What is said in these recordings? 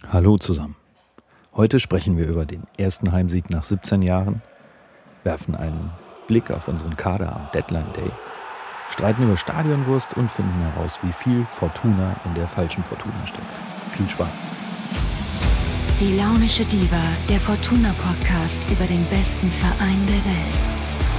Hallo zusammen. Heute sprechen wir über den ersten Heimsieg nach 17 Jahren, werfen einen Blick auf unseren Kader am Deadline Day, streiten über Stadionwurst und finden heraus, wie viel Fortuna in der falschen Fortuna steckt. Viel Spaß. Die launische Diva, der Fortuna-Podcast über den besten Verein der Welt.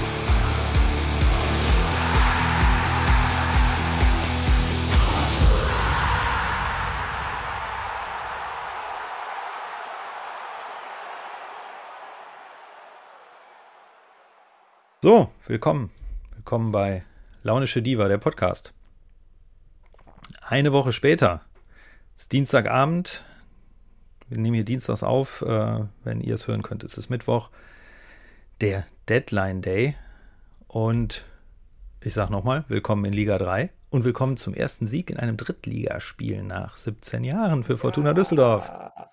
So, willkommen. Willkommen bei Launische Diva, der Podcast. Eine Woche später, es ist Dienstagabend. Wir nehmen hier dienstags auf. Wenn ihr es hören könnt, ist es Mittwoch. Der Deadline Day. Und ich sage nochmal, willkommen in Liga 3 und willkommen zum ersten Sieg in einem Drittligaspiel nach 17 Jahren für Fortuna Düsseldorf.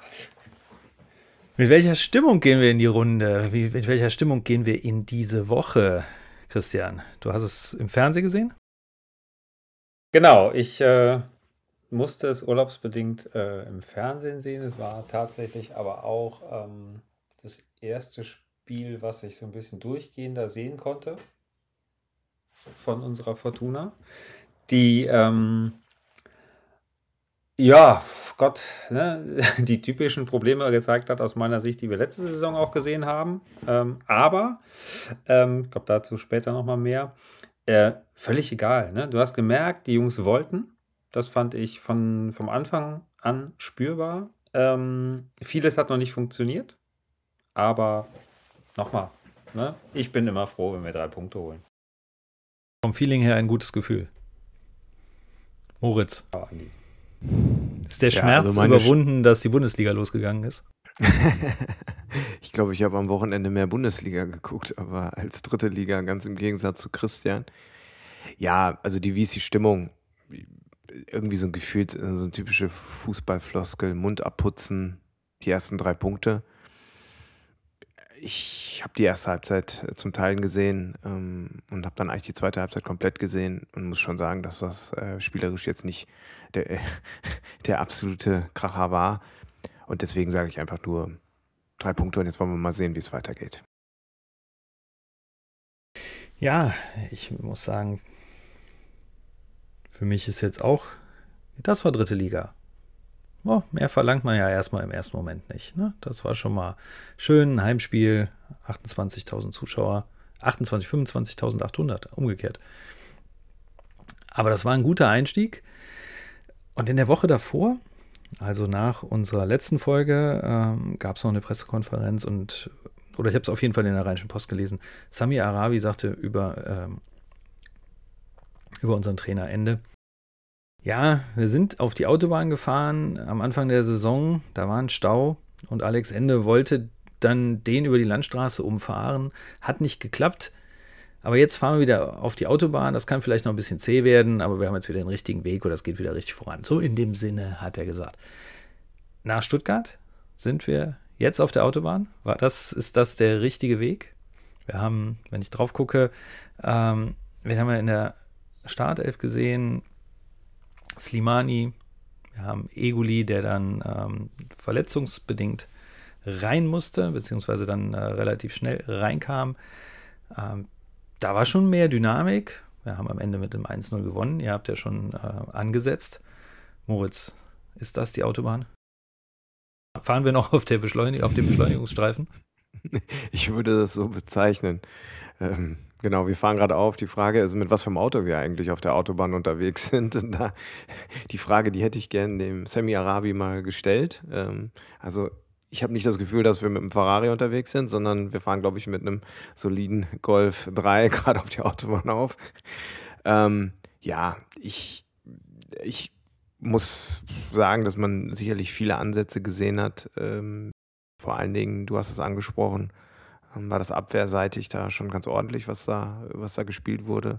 Mit welcher Stimmung gehen wir in die Runde? Mit welcher Stimmung gehen wir in diese Woche, Christian? Du hast es im Fernsehen gesehen? Genau, ich musste es urlaubsbedingt im Fernsehen sehen. Es war tatsächlich aber auch das erste Spiel, was ich so ein bisschen durchgehender sehen konnte von unserer Fortuna. Die, ja, Gott, ne, die typischen Probleme gezeigt hat aus meiner Sicht, die wir letzte Saison auch gesehen haben. Aber, ich glaube dazu später nochmal mehr, völlig egal. Ne? Du hast gemerkt, die Jungs wollten. Das fand ich vom Anfang an spürbar. Vieles hat noch nicht funktioniert. Aber nochmal, ne? Ich bin immer froh, wenn wir 3 Punkte holen. Vom Feeling her ein gutes Gefühl. Moritz, Ja, Andi. ist der Schmerz überwunden, dass die Bundesliga losgegangen ist? Ich glaube, ich habe am Wochenende mehr Bundesliga geguckt, aber als dritte Liga, ganz im Gegensatz zu Christian. Ja, also wie ist die Stimmung? Irgendwie so ein Gefühl, so eine typische Fußballfloskel, Mund abputzen, die ersten 3 Punkte. Ich habe die erste Halbzeit zum Teil gesehen und habe dann eigentlich die zweite Halbzeit komplett gesehen und muss schon sagen, dass das spielerisch jetzt nicht der absolute Kracher war. Und deswegen sage ich einfach nur 3 Punkte und jetzt wollen wir mal sehen, wie es weitergeht. Ja, ich muss sagen, für mich ist jetzt auch, das war dritte Liga. Oh, mehr verlangt man ja erstmal im ersten Moment nicht. Ne? Das war schon mal schön, ein Heimspiel, 28.000 Zuschauer, 25.800, umgekehrt. Aber das war ein guter Einstieg. Und in der Woche davor, also nach unserer letzten Folge, gab es noch eine Pressekonferenz oder ich habe es auf jeden Fall in der Rheinischen Post gelesen. Sami Arabi sagte über unseren Trainer Ende: Ja, wir sind auf die Autobahn gefahren am Anfang der Saison, da war ein Stau und Alex Ende wollte dann den über die Landstraße umfahren, hat nicht geklappt. Aber jetzt fahren wir wieder auf die Autobahn, das kann vielleicht noch ein bisschen zäh werden, aber wir haben jetzt wieder den richtigen Weg oder es geht wieder richtig voran. So in dem Sinne hat er gesagt. Nach Stuttgart sind wir jetzt auf der Autobahn. Ist das der richtige Weg? Wir haben, wenn ich drauf gucke, wen haben wir in der Startelf gesehen? Slimani, wir haben Eguli, der dann verletzungsbedingt rein musste, beziehungsweise dann relativ schnell reinkam. Da war schon mehr Dynamik. Wir haben am Ende mit dem 1-0 gewonnen. Ihr habt ja schon angesetzt. Moritz, ist das die Autobahn? Fahren wir noch auf dem Beschleunigungsstreifen? Ich würde das so bezeichnen. Genau, wir fahren gerade auf. Die Frage ist, mit was für einem Auto wir eigentlich auf der Autobahn unterwegs sind. Und die Frage, die hätte ich gern dem Sami Arabi mal gestellt. Also ich habe nicht das Gefühl, dass wir mit einem Ferrari unterwegs sind, sondern wir fahren, glaube ich, mit einem soliden Golf 3 gerade auf die Autobahn auf. Ja, ich muss sagen, dass man sicherlich viele Ansätze gesehen hat. Vor allen Dingen, du hast es angesprochen, war das abwehrseitig da schon ganz ordentlich, was da gespielt wurde.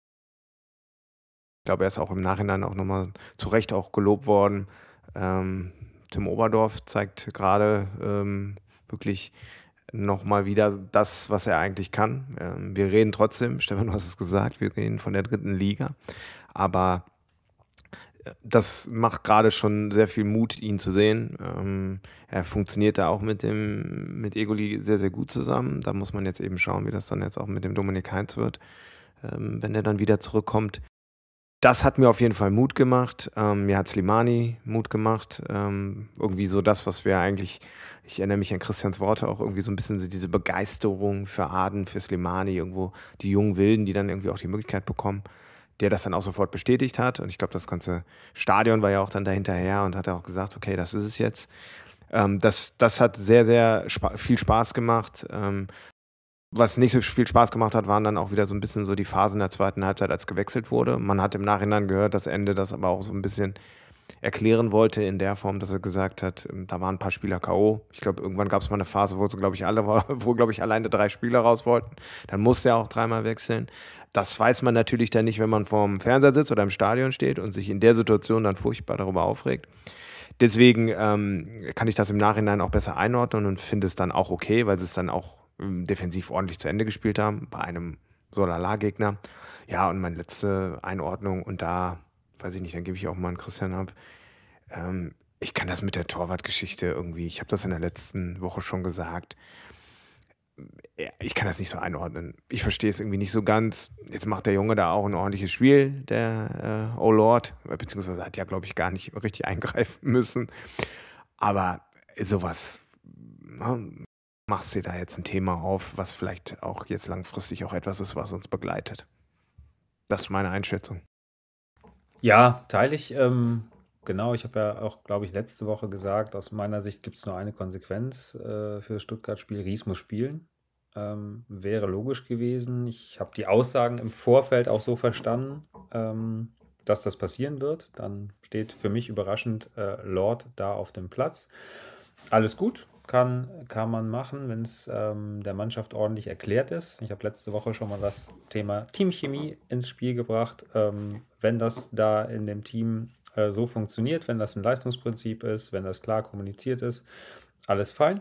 Ich glaube, er ist auch im Nachhinein auch nochmal zu Recht auch gelobt worden. Tim Oberdorf zeigt gerade wirklich nochmal wieder das, was er eigentlich kann. Wir reden trotzdem, Stefan, du hast es gesagt, wir reden von der dritten Liga. Aber das macht gerade schon sehr viel Mut, ihn zu sehen. Er funktioniert da auch mit Egoli sehr, sehr gut zusammen. Da muss man jetzt eben schauen, wie das dann jetzt auch mit dem Dominik Heinz wird, wenn er dann wieder zurückkommt. Das hat mir auf jeden Fall Mut gemacht. Mir hat Slimani Mut gemacht. Irgendwie so das, was wir eigentlich, ich erinnere mich an Christians Worte, auch irgendwie so ein bisschen so diese Begeisterung für Aden, für Slimani, irgendwo die jungen Wilden, die dann irgendwie auch die Möglichkeit bekommen, der das dann auch sofort bestätigt hat. Und ich glaube, das ganze Stadion war ja auch dann dahinterher und hat auch gesagt, okay, das ist es jetzt. Das hat sehr, sehr viel Spaß gemacht. Was nicht so viel Spaß gemacht hat, waren dann auch wieder so ein bisschen so die Phasen der zweiten Halbzeit, als gewechselt wurde. Man hat im Nachhinein gehört, dass Ende das aber auch so ein bisschen erklären wollte in der Form, dass er gesagt hat, da waren ein paar Spieler K.O. Ich glaube, irgendwann gab es mal eine Phase, wo glaube ich, alleine 3 Spieler raus wollten. Dann musste er auch 3-mal wechseln. Das weiß man natürlich dann nicht, wenn man vorm Fernseher sitzt oder im Stadion steht und sich in der Situation dann furchtbar darüber aufregt. Deswegen kann ich das im Nachhinein auch besser einordnen und finde es dann auch okay, weil sie es dann auch defensiv ordentlich zu Ende gespielt haben, bei einem Solala-Gegner. Ja, und meine letzte Einordnung, und da, weiß ich nicht, dann gebe ich auch mal an Christian ab. Ich kann das mit der Torwartgeschichte irgendwie, ich habe das in der letzten Woche schon gesagt, ich kann das nicht so einordnen. Ich verstehe es irgendwie nicht so ganz. Jetzt macht der Junge da auch ein ordentliches Spiel, der O-Lord, beziehungsweise hat ja, glaube ich, gar nicht richtig eingreifen müssen. Aber sowas, machst du da jetzt ein Thema auf, was vielleicht auch jetzt langfristig auch etwas ist, was uns begleitet. Das ist meine Einschätzung. Ja, teile ich. Genau, ich habe ja auch, glaube ich, letzte Woche gesagt, aus meiner Sicht gibt es nur eine Konsequenz für das Stuttgart-Spiel. Ries muss spielen. Wäre logisch gewesen. Ich habe die Aussagen im Vorfeld auch so verstanden, dass das passieren wird. Dann steht für mich überraschend Lord da auf dem Platz. Alles gut, kann man machen, wenn es der Mannschaft ordentlich erklärt ist. Ich habe letzte Woche schon mal das Thema Teamchemie ins Spiel gebracht. Wenn das da in dem Team so funktioniert, wenn das ein Leistungsprinzip ist, wenn das klar kommuniziert ist, alles fein.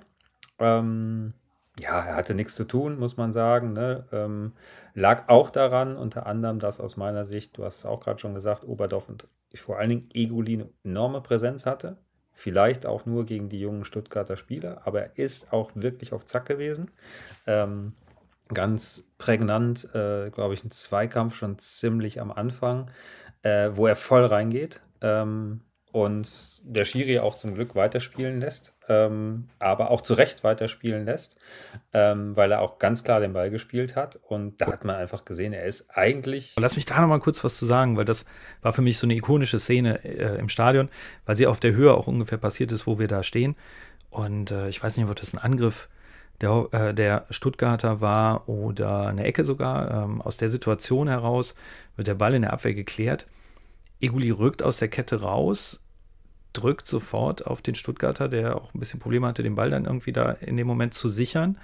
Ja, er hatte nichts zu tun, muss man sagen. Ne? Lag auch daran, unter anderem, dass aus meiner Sicht, du hast es auch gerade schon gesagt, Oberdorf und vor allen Dingen Egoli eine enorme Präsenz hatte. Vielleicht auch nur gegen die jungen Stuttgarter Spieler, aber er ist auch wirklich auf Zack gewesen. Ganz prägnant, glaube ich, ein Zweikampf schon ziemlich am Anfang, wo er voll reingeht und der Schiri auch zum Glück weiterspielen lässt, aber auch zu Recht weiterspielen lässt, weil er auch ganz klar den Ball gespielt hat und da hat man einfach gesehen, er ist eigentlich... Lass mich da noch mal kurz was zu sagen, weil das war für mich so eine ikonische Szene im Stadion, weil sie auf der Höhe auch ungefähr passiert ist, wo wir da stehen. Und ich weiß nicht, ob das ein Angriff der Stuttgarter war oder eine Ecke sogar. Aus der Situation heraus wird der Ball in der Abwehr geklärt. Egoli rückt aus der Kette raus, drückt sofort auf den Stuttgarter, der auch ein bisschen Probleme hatte, den Ball dann irgendwie da in dem Moment zu sichern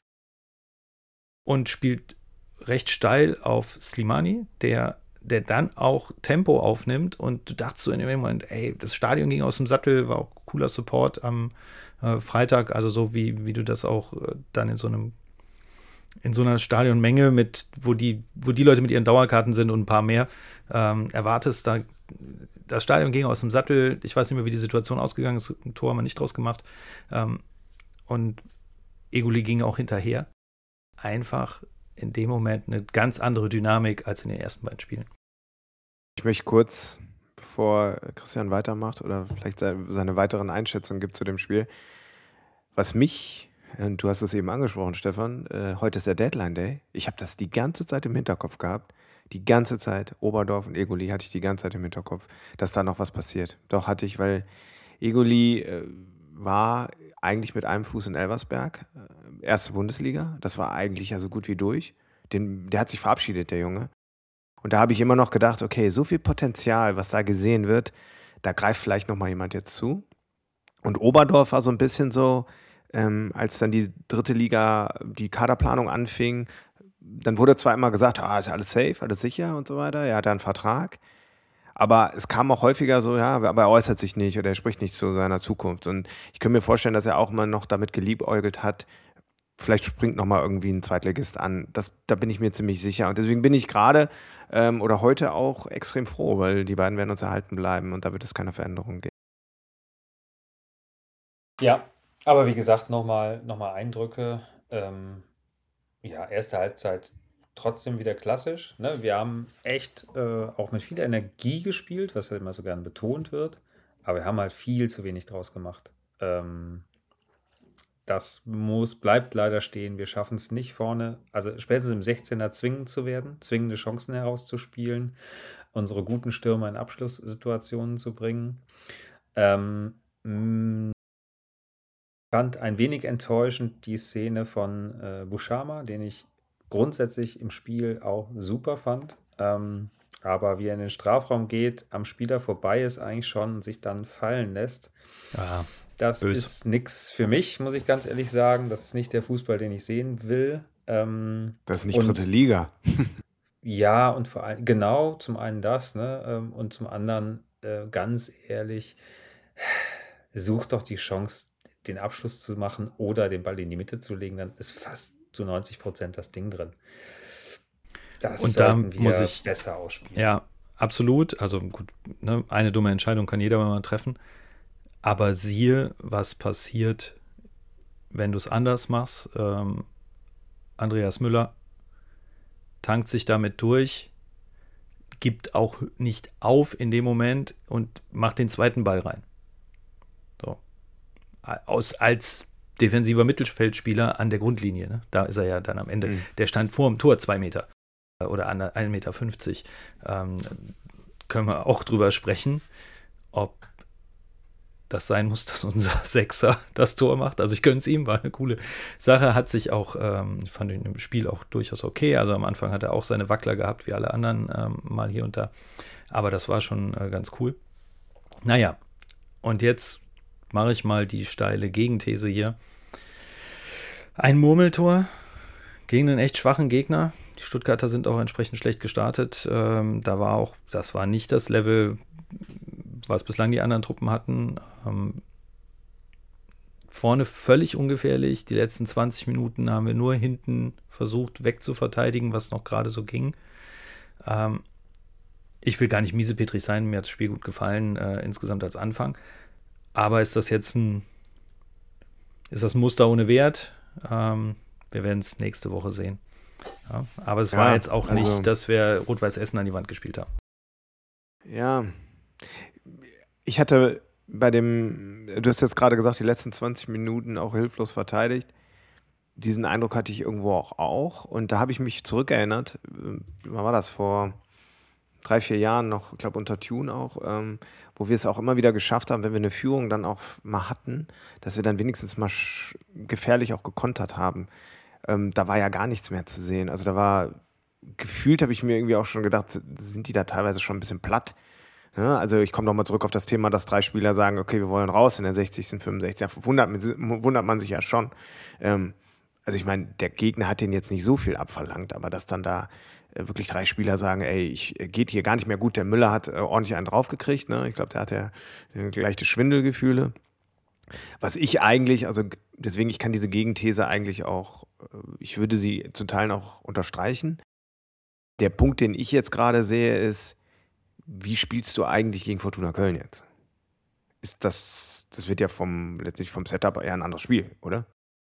und spielt recht steil auf Slimani, der dann auch Tempo aufnimmt und du dachtest so in dem Moment, ey, das Stadion ging aus dem Sattel, war auch cooler Support am Freitag, also so wie du das auch dann in so einer Stadionmenge mit, wo die Leute mit ihren Dauerkarten sind und ein paar mehr, erwartest, das Stadion ging aus dem Sattel, ich weiß nicht mehr, wie die Situation ausgegangen ist, ein Tor haben wir nicht draus gemacht, und Egoli ging auch hinterher. Einfach in dem Moment eine ganz andere Dynamik als in den ersten beiden Spielen. Ich möchte kurz, bevor Christian weitermacht oder vielleicht seine weiteren Einschätzungen gibt zu dem Spiel, was mich, du hast es eben angesprochen, Stefan, heute ist der Deadline Day. Ich habe das die ganze Zeit im Hinterkopf gehabt. Die ganze Zeit, Oberdorf und Egoli hatte ich die ganze Zeit im Hinterkopf, dass da noch was passiert. Doch hatte ich, weil Egoli war eigentlich mit einem Fuß in Elversberg, erste Bundesliga. Das war eigentlich ja so gut wie durch. Der hat sich verabschiedet, der Junge. Und da habe ich immer noch gedacht, okay, so viel Potenzial, was da gesehen wird, da greift vielleicht noch mal jemand jetzt zu. Und Oberdorf war so ein bisschen so, als dann die dritte Liga, die Kaderplanung anfing, dann wurde zwar immer gesagt, ist ja alles safe, alles sicher und so weiter, er hat einen Vertrag, aber es kam auch häufiger so, ja, aber er äußert sich nicht oder er spricht nicht zu seiner Zukunft. Und ich könnte mir vorstellen, dass er auch mal noch damit geliebäugelt hat, vielleicht springt nochmal irgendwie ein Zweitligist an. Da bin ich mir ziemlich sicher. Und deswegen bin ich gerade oder heute auch extrem froh, weil die beiden werden uns erhalten bleiben und da wird es keine Veränderung geben. Ja, aber wie gesagt, nochmal Eindrücke. Ja, erste Halbzeit trotzdem wieder klassisch. Ne? Wir haben echt auch mit viel Energie gespielt, was ja immer so gern betont wird. Aber wir haben halt viel zu wenig draus gemacht. Das bleibt leider stehen. Wir schaffen es nicht vorne, also spätestens im 16er zwingend zu werden, zwingende Chancen herauszuspielen, unsere guten Stürmer in Abschlusssituationen zu bringen. Fand ein wenig enttäuschend die Szene von Buchama, den ich grundsätzlich im Spiel auch super fand. Aber wie er in den Strafraum geht, am Spieler vorbei ist eigentlich schon und sich dann fallen lässt. Ja, Das böse. ist nichts für mich, muss ich ganz ehrlich sagen. Das ist nicht der Fußball, den ich sehen will. Das ist nicht und dritte Liga. ja, und vor allem, genau, zum einen das, ne? Und zum anderen, ganz ehrlich, such doch die Chance, den Abschluss zu machen oder den Ball in die Mitte zu legen, dann ist fast zu 90% das Ding drin. Das Und da sollten muss wir ich, besser ausspielen. ja, absolut. Also gut, ne, eine dumme Entscheidung kann jeder mal treffen. Aber siehe, was passiert, wenn du es anders machst. Andreas Müller tankt sich damit durch, gibt auch nicht auf in dem Moment und macht den zweiten Ball rein. So. Als defensiver Mittelfeldspieler an der Grundlinie. Ne? Da ist er ja dann am Ende. Der stand vor dem Tor 2 Meter oder 1,50 Meter. Können wir auch drüber sprechen, ob das sein muss, dass unser Sechser das Tor macht. Also ich gönne es ihm, war eine coole Sache. Hat sich auch, fand ich im Spiel auch durchaus okay. Also am Anfang hat er auch seine Wackler gehabt, wie alle anderen mal hier und da. Aber das war schon ganz cool. Naja, und jetzt mache ich mal die steile Gegenthese hier. Ein Murmeltor gegen einen echt schwachen Gegner. Die Stuttgarter sind auch entsprechend schlecht gestartet. Das war nicht das Level, was bislang die anderen Truppen hatten. Vorne völlig ungefährlich. Die letzten 20 Minuten haben wir nur hinten versucht wegzuverteidigen, was noch gerade so ging. Ich will gar nicht miesepetrig sein, mir hat das Spiel gut gefallen, insgesamt als Anfang. Aber ist das jetzt ein Muster ohne Wert? Wir werden es nächste Woche sehen. Ja, aber es war jetzt auch nicht, dass wir Rot-Weiß Essen an die Wand gespielt haben. Ja, ich hatte du hast jetzt gerade gesagt, die letzten 20 Minuten auch hilflos verteidigt. Diesen Eindruck hatte ich irgendwo auch. Und da habe ich mich zurückerinnert, wann war das, vor 3-4 Jahren noch, ich glaube unter Tune auch, wo wir es auch immer wieder geschafft haben, wenn wir eine Führung dann auch mal hatten, dass wir dann wenigstens mal gefährlich auch gekontert haben. Da war ja gar nichts mehr zu sehen. Also da war, gefühlt habe ich mir irgendwie auch schon gedacht, sind die da teilweise schon ein bisschen platt. Ja, also ich komme nochmal zurück auf das Thema, dass 3 Spieler sagen, okay, wir wollen raus in der 60., 65. Da wundert man sich ja schon. Also ich meine, der Gegner hat den jetzt nicht so viel abverlangt, aber dass dann da wirklich 3 Spieler sagen, ey, geht hier gar nicht mehr gut. Der Müller hat ordentlich einen draufgekriegt. Ne? Ich glaube, der hat ja leichte Schwindelgefühle. Was ich eigentlich, also deswegen, ich kann diese Gegenthese eigentlich auch, ich würde sie zu Teilen auch unterstreichen. Der Punkt, den ich jetzt gerade sehe, ist, wie spielst du eigentlich gegen Fortuna Köln jetzt? Das wird ja letztlich vom Setup eher ein anderes Spiel, oder?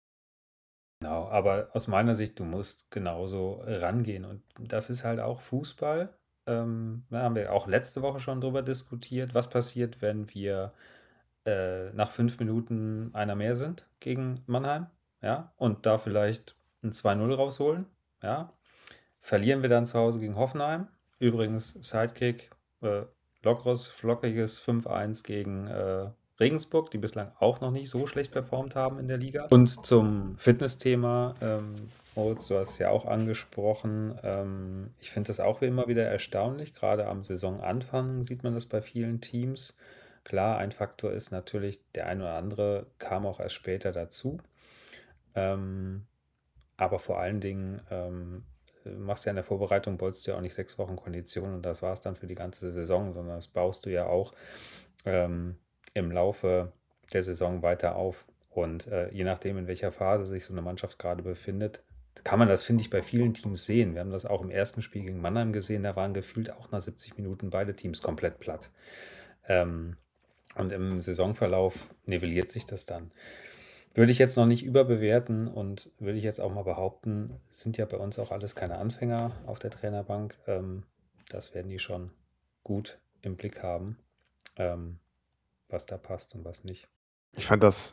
Genau, aber aus meiner Sicht, du musst genauso rangehen. Und das ist halt auch Fußball. Da haben wir auch letzte Woche schon drüber diskutiert. Was passiert, wenn wir nach 5 Minuten einer mehr sind gegen Mannheim? Ja, und da vielleicht ein 2-0 rausholen? Ja, verlieren wir dann zu Hause gegen Hoffenheim? Übrigens, Sidekick, lockeres, flockiges 5-1 gegen Regensburg, die bislang auch noch nicht so schlecht performt haben in der Liga. Und zum Fitnessthema, Moritz, du hast es ja auch angesprochen. Ich finde das auch immer wieder erstaunlich. Gerade am Saisonanfang sieht man das bei vielen Teams. Klar, ein Faktor ist natürlich, der ein oder andere kam auch erst später dazu. Aber vor allen Dingen machst ja in der Vorbereitung, bolzt du ja auch nicht 6 Wochen Kondition und das war es dann für die ganze Saison, sondern das baust du ja auch im Laufe der Saison weiter auf. Und je nachdem, in welcher Phase sich so eine Mannschaft gerade befindet, kann man das, finde ich, bei vielen Teams sehen. Wir haben das auch im ersten Spiel gegen Mannheim gesehen, da waren gefühlt auch nach 70 Minuten beide Teams komplett platt. Und im Saisonverlauf nivelliert sich das dann. Würde ich jetzt noch nicht überbewerten und würde ich jetzt auch mal behaupten, sind ja bei uns auch alles keine Anfänger auf der Trainerbank. Das werden die schon gut im Blick haben, was da passt und was nicht. Ich fand das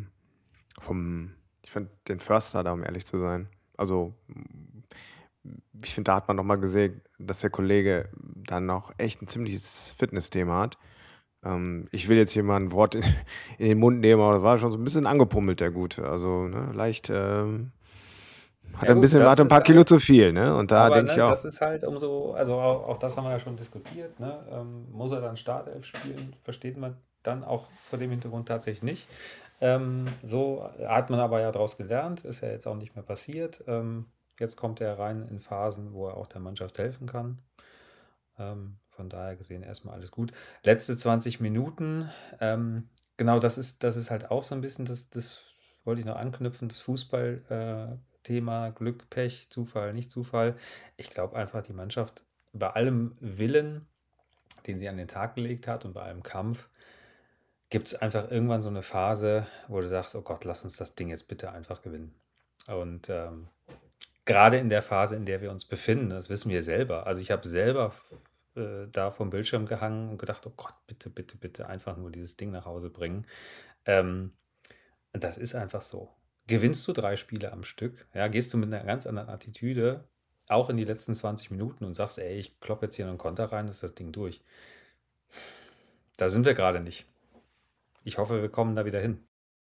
ich fand den Förster da, um ehrlich zu sein. Also, ich finde, da hat man nochmal gesehen, dass der Kollege dann noch echt ein ziemliches Fitnessthema hat. Ich will jetzt hier mal ein Wort in den Mund nehmen, aber das war schon so ein bisschen angepummelt, der Gute. Also, ne, leicht, hat Ja ein gut, bisschen, das hat ein ist paar Kilo halt, zu viel, ne? Und da aber denke ich ne, auch, das ist halt umso, also auch das haben wir ja schon diskutiert, ne? Muss er dann Startelf spielen? Versteht man dann auch vor dem Hintergrund tatsächlich nicht. So hat man aber ja daraus gelernt, ist ja jetzt auch nicht mehr passiert. Jetzt kommt er rein in Phasen, wo er auch der Mannschaft helfen kann. Von daher gesehen erstmal alles gut. Letzte 20 Minuten, genau, das ist halt auch so ein bisschen, das wollte ich noch anknüpfen, das Fußball-Thema, Glück, Pech, Zufall, nicht Zufall. Ich glaube einfach, die Mannschaft bei allem Willen, den sie an den Tag gelegt hat und bei allem Kampf, gibt es einfach irgendwann so eine Phase, wo du sagst, oh Gott, lass uns das Ding jetzt bitte einfach gewinnen. Und gerade in der Phase, in der wir uns befinden, das wissen wir selber. Also ich habe selber da vom Bildschirm gehangen und gedacht, oh Gott, bitte, bitte, bitte einfach nur dieses Ding nach Hause bringen. Das ist einfach so. Gewinnst du 3 Spiele am Stück, ja, gehst du mit einer ganz anderen Attitüde auch in die letzten 20 Minuten und sagst, ey, ich kloppe jetzt hier noch einen Konter rein, ist das Ding durch. Da sind wir gerade nicht. Ich hoffe, wir kommen da wieder hin.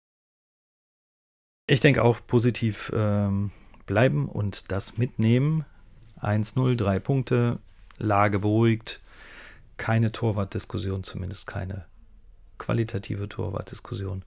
Ich denke auch positiv bleiben und das mitnehmen. 1-0, 3 Punkte, Lage beruhigt, keine Torwartdiskussion, zumindest keine qualitative Torwartdiskussion.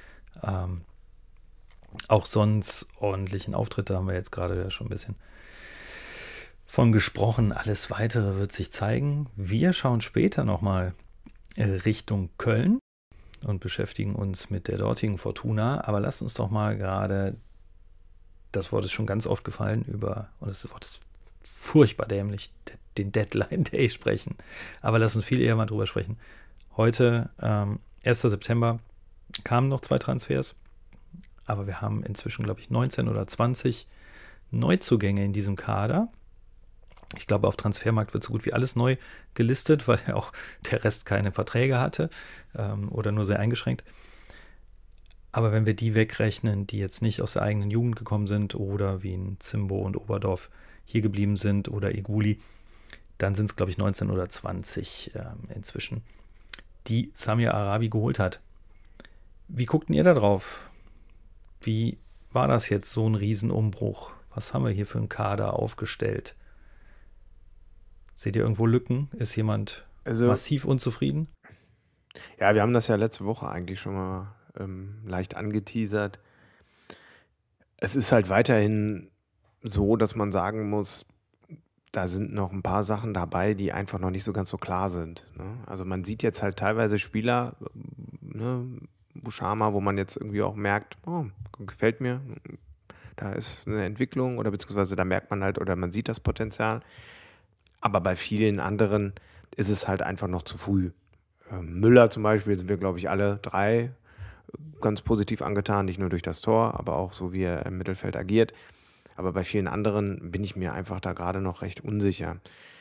Auch sonst ordentlichen Auftritte haben wir jetzt gerade ja schon ein bisschen von gesprochen. Alles Weitere wird sich zeigen. Wir schauen später nochmal Richtung Köln und beschäftigen uns mit der dortigen Fortuna. Aber lasst uns doch mal gerade, das Wort ist schon ganz oft gefallen, und das Wort ist furchtbar dämlich, den Deadline Day sprechen. Aber lass uns viel eher mal drüber sprechen. Heute, 1. September, kamen noch 2 Transfers. Aber wir haben inzwischen, glaube ich, 19 oder 20 Neuzugänge in diesem Kader. Ich glaube, auf Transfermarkt wird so gut wie alles neu gelistet, weil ja auch der Rest keine Verträge hatte oder nur sehr eingeschränkt. Aber wenn wir die wegrechnen, die jetzt nicht aus der eigenen Jugend gekommen sind oder wie in Zimbo und Oberdorf hier geblieben sind oder Iguli, dann sind es, glaube ich, 19 oder 20 inzwischen, die Samir Arabi geholt hat. Wie guckten ihr da drauf? Wie war das jetzt, so ein Riesenumbruch? Was haben wir hier für einen Kader aufgestellt? Seht ihr irgendwo Lücken? Ist jemand massiv unzufrieden? Ja, wir haben das ja letzte Woche eigentlich schon mal leicht angeteasert. Es ist halt weiterhin so, dass man sagen muss, da sind noch ein paar Sachen dabei, die einfach noch nicht so ganz so klar sind. Ne? Also man sieht jetzt halt teilweise Spieler, ne, Buschama, wo man jetzt irgendwie auch merkt, oh, gefällt mir, da ist eine Entwicklung oder beziehungsweise da merkt man halt oder man sieht das Potenzial. Aber bei vielen anderen ist es halt einfach noch zu früh. Müller zum Beispiel sind wir, glaube ich, alle 3 ganz positiv angetan, nicht nur durch das Tor, aber auch so, wie er im Mittelfeld agiert. Aber bei vielen anderen bin ich mir einfach da gerade noch recht unsicher.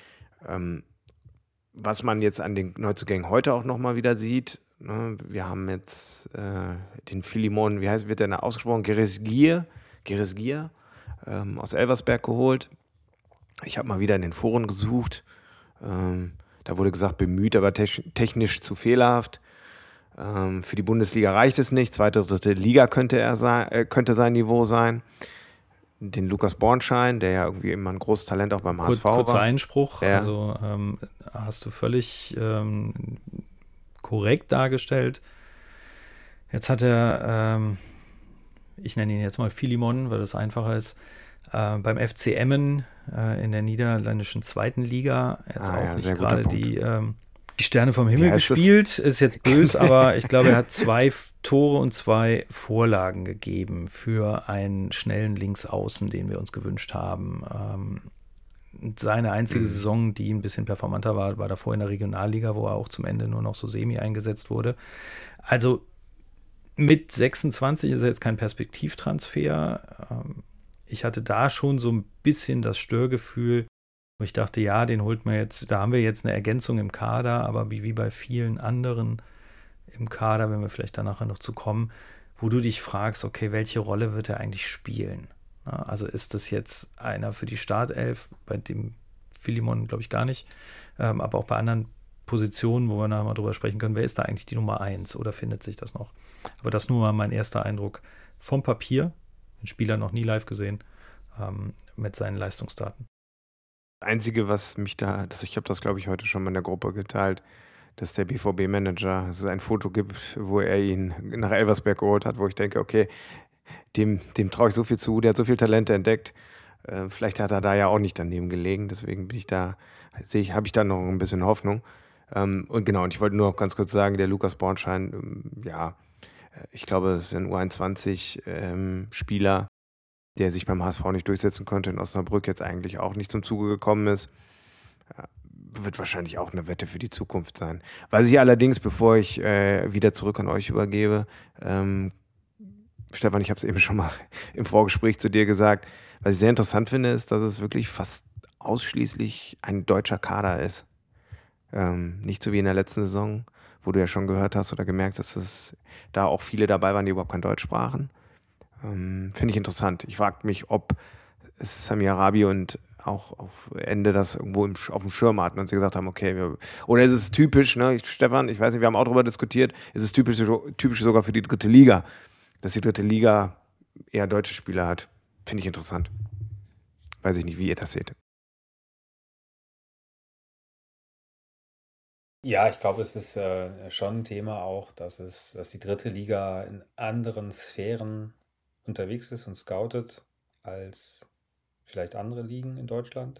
Was man jetzt an den Neuzugängen heute auch nochmal wieder sieht, ne, wir haben jetzt den Philemon, wird der ausgesprochen, Geresgier aus Elversberg geholt. Ich habe mal wieder in den Foren gesucht. Da wurde gesagt, bemüht, aber technisch zu fehlerhaft. Für die Bundesliga reicht es nicht. 2., 3. Liga könnte sein Niveau sein. Den Lukas Bornschein, der ja irgendwie immer ein großes Talent auch beim HSV war. Kurzer Einspruch, ja. Also hast du völlig korrekt dargestellt. Jetzt hat er, ich nenne ihn jetzt mal Philemon, weil das einfacher ist, beim FC Emmen in der niederländischen 2. Liga jetzt auch nicht gerade die Die Sterne vom Himmel heißt das? gespielt, ist jetzt böse, aber ich glaube, er hat 2 Tore und 2 Vorlagen gegeben für einen schnellen Linksaußen, den wir uns gewünscht haben. Seine einzige Saison, die ein bisschen performanter war, war davor in der Regionalliga, wo er auch zum Ende nur noch so semi eingesetzt wurde. Also mit 26 ist er jetzt kein Perspektivtransfer. Ich hatte da schon so ein bisschen das Störgefühl, wo ich dachte, ja, den holt man jetzt, da haben wir jetzt eine Ergänzung im Kader, aber wie bei vielen anderen im Kader, wenn wir vielleicht da nachher noch zu kommen, wo du dich fragst, okay, welche Rolle wird er eigentlich spielen? Ja, also ist das jetzt einer für die Startelf, bei dem Philemon glaube ich gar nicht, aber auch bei anderen Positionen, wo wir nachher mal drüber sprechen können, wer ist da eigentlich die Nummer 1 oder findet sich das noch? Aber das nur mal mein erster Eindruck vom Papier, den Spieler noch nie live gesehen, mit seinen Leistungsdaten. Das Einzige, was mich da, ich habe das, glaube ich, heute schon mal in der Gruppe geteilt, dass der BVB-Manager es ein Foto gibt, wo er ihn nach Elversberg geholt hat, wo ich denke, okay, dem traue ich so viel zu, der hat so viel Talente entdeckt. Vielleicht hat er da ja auch nicht daneben gelegen, deswegen habe ich da noch ein bisschen Hoffnung. Und genau, und ich wollte nur noch ganz kurz sagen, der Lukas Bornschein, ich glaube, es ist ein U21-Spieler, der sich beim HSV nicht durchsetzen konnte, in Osnabrück jetzt eigentlich auch nicht zum Zuge gekommen ist. Wird wahrscheinlich auch eine Wette für die Zukunft sein. Was ich allerdings, bevor ich wieder zurück an euch übergebe, Stefan, ich habe es eben schon mal im Vorgespräch zu dir gesagt, was ich sehr interessant finde, ist, dass es wirklich fast ausschließlich ein deutscher Kader ist. Nicht so wie in der letzten Saison, wo du ja schon gehört hast oder gemerkt hast, dass da auch viele dabei waren, die überhaupt kein Deutsch sprachen. Finde ich interessant. Ich frage mich, ob Sami Arabi und auch auf Ende das irgendwo auf dem Schirm hatten und sie gesagt haben, okay, oder ist es typisch, ne, Stefan, ich weiß nicht, wir haben auch darüber diskutiert, ist es typisch sogar für die 3. Liga, dass die 3. Liga eher deutsche Spieler hat. Finde ich interessant. Weiß ich nicht, wie ihr das seht. Ja, ich glaube, es ist schon ein Thema auch, dass die 3. Liga in anderen Sphären unterwegs ist und scoutet als vielleicht andere Ligen in Deutschland.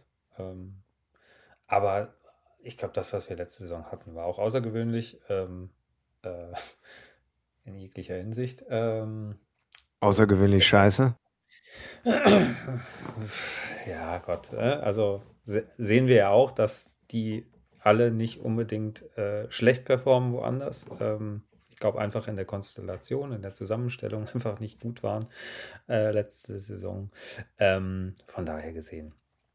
Aber ich glaube, das, was wir letzte Saison hatten, war auch außergewöhnlich in jeglicher Hinsicht. Außergewöhnlich scheiße. Ja, Gott. Also sehen wir ja auch, dass die alle nicht unbedingt schlecht performen woanders. Ich glaube einfach in der Konstellation, in der Zusammenstellung einfach nicht gut waren letzte Saison. Von daher gesehen.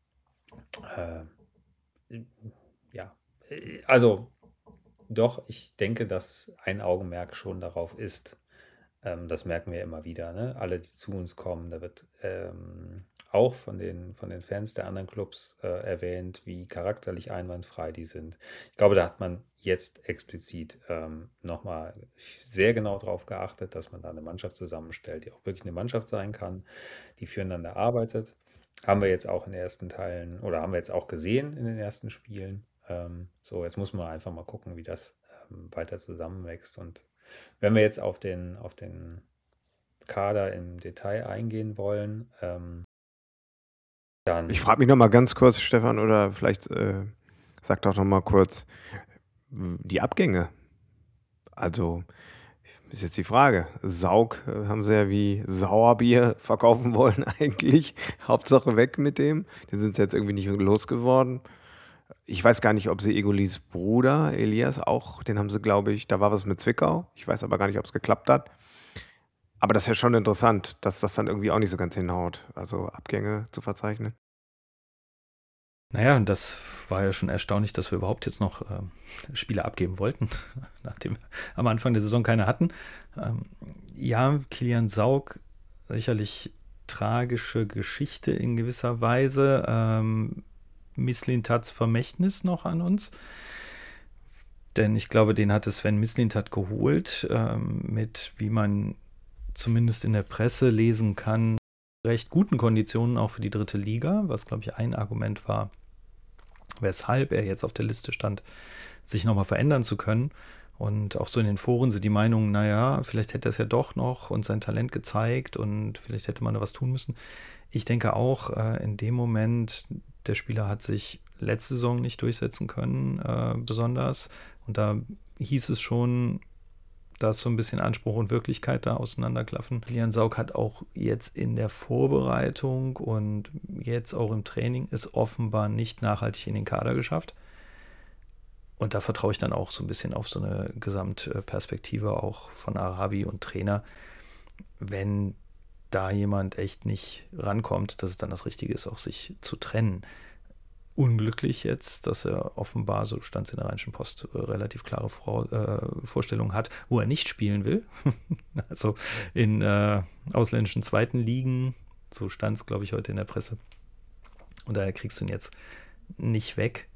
Ja, also doch, ich denke, dass ein Augenmerk schon darauf ist. Das merken wir immer wieder, ne? Alle, die zu uns kommen, da wird auch von den Fans der anderen Clubs erwähnt, wie charakterlich einwandfrei die sind. Ich glaube, da hat man jetzt explizit nochmal sehr genau darauf geachtet, dass man da eine Mannschaft zusammenstellt, die auch wirklich eine Mannschaft sein kann, die füreinander arbeitet. Haben wir jetzt auch in den ersten Teilen oder haben wir jetzt auch gesehen in den ersten Spielen. So, jetzt muss man einfach mal gucken, wie das weiter zusammenwächst. Und wenn wir jetzt auf den Kader im Detail eingehen wollen, dann. Ich frage mich noch mal ganz kurz, Stefan, oder vielleicht sag doch noch mal kurz die Abgänge. Also ist jetzt die Frage. Saug haben sie ja wie Sauerbier verkaufen wollen eigentlich. Hauptsache weg mit dem. Den sind sie jetzt irgendwie nicht losgeworden. Ich weiß gar nicht, ob sie Egolis Bruder, Elias, auch, den haben sie, glaube ich, da war was mit Zwickau. Ich weiß aber gar nicht, ob es geklappt hat. Aber das ist ja schon interessant, dass das dann irgendwie auch nicht so ganz hinhaut, also Abgänge zu verzeichnen. Naja, und das war ja schon erstaunlich, dass wir überhaupt jetzt noch Spieler abgeben wollten, nachdem wir am Anfang der Saison keine hatten. Ja, Kilian Saug, sicherlich tragische Geschichte in gewisser Weise. Mislintats Vermächtnis noch an uns. Denn ich glaube, den hatte Sven Mislintat geholt, mit, wie man zumindest in der Presse lesen kann, recht guten Konditionen auch für die 3. Liga, was, glaube ich, ein Argument war, weshalb er jetzt auf der Liste stand, sich nochmal verändern zu können. Und auch so in den Foren sind die Meinungen, naja, vielleicht hätte er es ja doch noch und sein Talent gezeigt und vielleicht hätte man da was tun müssen. Ich denke auch, in dem Moment, der Spieler hat sich letzte Saison nicht durchsetzen können, besonders. Und da hieß es schon, dass so ein bisschen Anspruch und Wirklichkeit da auseinanderklaffen. Kilian Saug hat auch jetzt in der Vorbereitung und jetzt auch im Training es offenbar nicht nachhaltig in den Kader geschafft. Und da vertraue ich dann auch so ein bisschen auf so eine Gesamtperspektive auch von Arabi und Trainer. Wenn da jemand echt nicht rankommt, dass es dann das Richtige ist, auch sich zu trennen. Unglücklich jetzt, dass er offenbar, so stand es in der Rheinischen Post, relativ klare Vorstellungen hat, wo er nicht spielen will. Also in ausländischen zweiten Ligen, so stand es, glaube ich, heute in der Presse. Und daher kriegst du ihn jetzt nicht weg.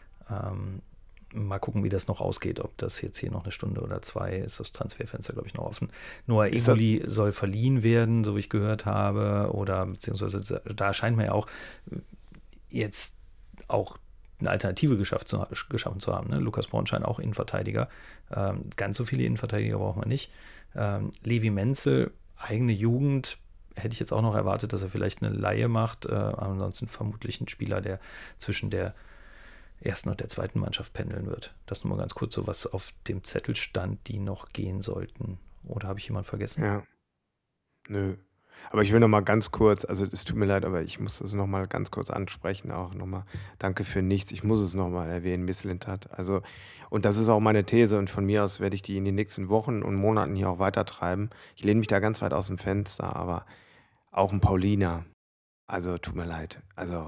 Mal gucken, wie das noch ausgeht, ob das jetzt hier noch eine Stunde oder zwei ist, das Transferfenster, glaube ich, noch offen. Noah Egouli soll verliehen werden, so wie ich gehört habe, oder beziehungsweise da scheint man ja auch jetzt auch eine Alternative geschaffen zu haben. Ne? Lukas Bornschein auch Innenverteidiger. Ganz so viele Innenverteidiger braucht man nicht. Levi Menzel, eigene Jugend, hätte ich jetzt auch noch erwartet, dass er vielleicht eine Leihe macht. Ansonsten vermutlich ein Spieler, der zwischen der ersten und der zweiten Mannschaft pendeln wird. Das nur mal ganz kurz, so was auf dem Zettel stand, die noch gehen sollten. Oder habe ich jemanden vergessen? Ja, nö. Aber ich will noch mal ganz kurz, also es tut mir leid, aber ich muss das noch mal ganz kurz ansprechen, auch noch mal danke für nichts. Ich muss es noch mal erwähnen, Mislintat. Also, und das ist auch meine These und von mir aus werde ich die in den nächsten Wochen und Monaten hier auch weitertreiben. Ich lehne mich da ganz weit aus dem Fenster, aber auch ein Paulina. Also, tut mir leid. Also,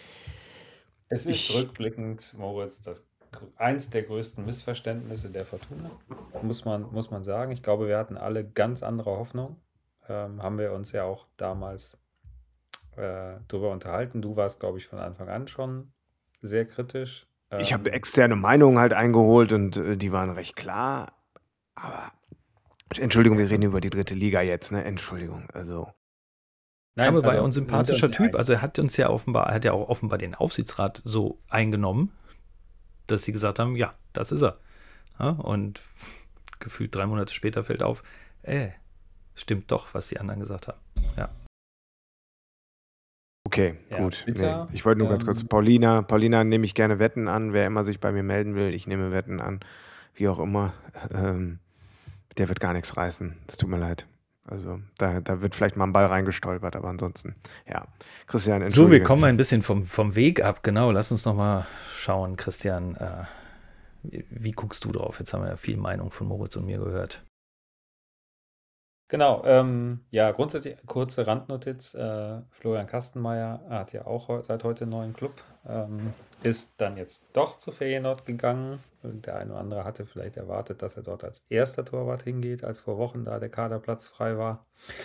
Es ist ich, rückblickend, Moritz, eins der größten Missverständnisse der Fortuna, muss man sagen. Ich glaube, wir hatten alle ganz andere Hoffnungen. Haben wir uns ja auch damals drüber unterhalten. Du warst, glaube ich, von Anfang an schon sehr kritisch. ich habe externe Meinungen halt eingeholt und die waren recht klar. Aber, Entschuldigung, wir reden über die dritte Liga jetzt, ne? Entschuldigung, also. Nein, Aber war ja also ein sind wir sympathischer uns Typ. einig. Also er hat uns ja offenbar, hat ja auch offenbar den Aufsichtsrat so eingenommen, dass sie gesagt haben, ja, das ist er. Ja, und gefühlt 3 Monate später fällt auf, stimmt doch, was die anderen gesagt haben. Ja. Okay, Ja, gut. Nee, bitter. ich wollte nur ganz kurz, Paulina nehme ich gerne Wetten an, wer immer sich bei mir melden will, ich nehme Wetten an, wie auch immer. Der wird gar nichts reißen. Es tut mir leid. Also da wird vielleicht mal ein Ball reingestolpert, aber ansonsten, ja. Christian, So, wir entschuldige. kommen ein bisschen vom Weg ab. Genau, lass uns noch mal schauen, Christian. Wie guckst du drauf? Jetzt haben wir ja viel Meinung von Moritz und mir gehört. Genau, ja, grundsätzlich kurze Randnotiz. Florian Kastenmeier hat ja auch seit heute einen neuen Club, ist dann jetzt doch zu Feyenoord gegangen. Und der eine oder andere hatte vielleicht erwartet, dass er dort als erster Torwart hingeht, als vor Wochen da der Kaderplatz frei war.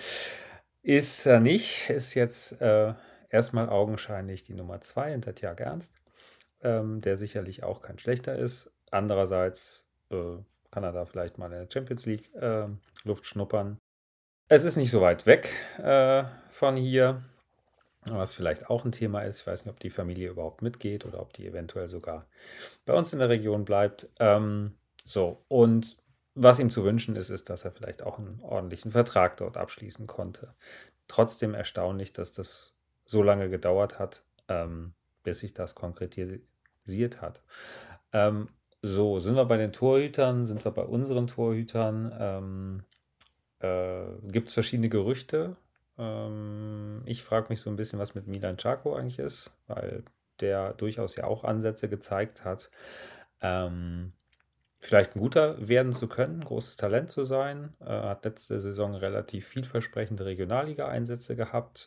Ist er nicht, ist jetzt erstmal augenscheinlich die Nummer 2 hinter Tjag Ernst, der sicherlich auch kein schlechter ist. Andererseits kann er da vielleicht mal in der Champions League Luft schnuppern. Es ist nicht so weit weg von hier, was vielleicht auch ein Thema ist. Ich weiß nicht, ob die Familie überhaupt mitgeht oder ob die eventuell sogar bei uns in der Region bleibt. So, und was ihm zu wünschen ist, ist, dass er vielleicht auch einen ordentlichen Vertrag dort abschließen konnte. Trotzdem erstaunlich, dass das so lange gedauert hat, bis sich das konkretisiert hat. So, sind wir bei den Torhütern, sind wir bei unseren Torhütern. Gibt es verschiedene Gerüchte. Ich frage mich so ein bisschen, was mit Milan Čako eigentlich ist, weil der durchaus ja auch Ansätze gezeigt hat, vielleicht ein guter werden zu können, großes Talent zu sein. Hat letzte Saison relativ vielversprechende Regionalliga-Einsätze gehabt.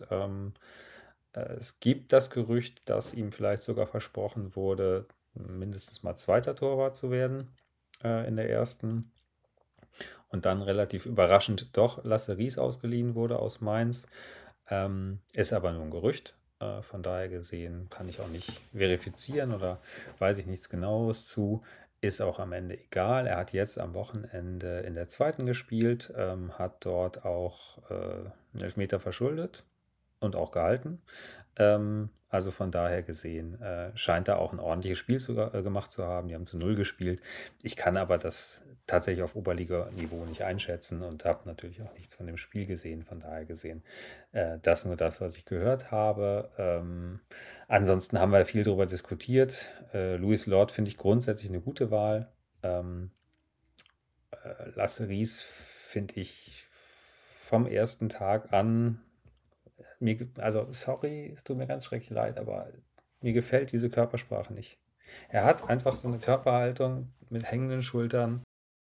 Es gibt das Gerücht, dass ihm vielleicht sogar versprochen wurde, mindestens mal zweiter Torwart zu werden in der ersten. Und dann relativ überraschend doch Lasse Ries ausgeliehen wurde aus Mainz. Ist aber nur ein Gerücht. Von daher gesehen kann ich auch nicht verifizieren oder weiß ich nichts Genaues zu. Ist auch am Ende egal. Er hat jetzt am Wochenende in der zweiten gespielt, hat dort auch einen Elfmeter verschuldet. und auch gehalten. Also von daher gesehen, scheint da auch ein ordentliches Spiel gemacht zu haben. Die haben zu 0 gespielt. Ich kann aber das tatsächlich auf Oberliga-Niveau nicht einschätzen und habe natürlich auch nichts von dem Spiel gesehen. Von daher gesehen, das nur das, was ich gehört habe. Ansonsten haben wir viel darüber diskutiert. Louis Lord finde ich grundsätzlich eine gute Wahl. Lasse Ries finde ich vom ersten Tag an, also sorry, es tut mir ganz schrecklich leid, aber mir gefällt diese Körpersprache nicht. Er hat einfach so eine Körperhaltung mit hängenden Schultern.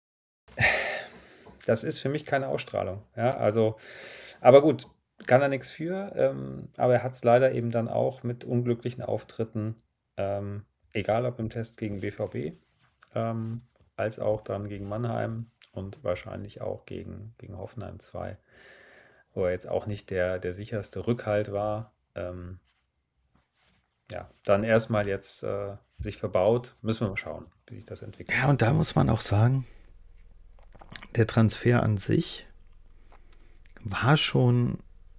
Das ist für mich keine Ausstrahlung. Ja, also, aber gut, kann er nichts für. Aber er hat es leider eben dann auch mit unglücklichen Auftritten, egal ob im Test gegen BVB, als auch dann gegen Mannheim und wahrscheinlich auch gegen Hoffenheim 2, wo er jetzt auch nicht der sicherste Rückhalt war. Ja, dann erstmal jetzt sich verbaut. Müssen wir mal schauen, wie sich das entwickelt. Ja, und da muss man auch sagen, der Transfer an sich war schon,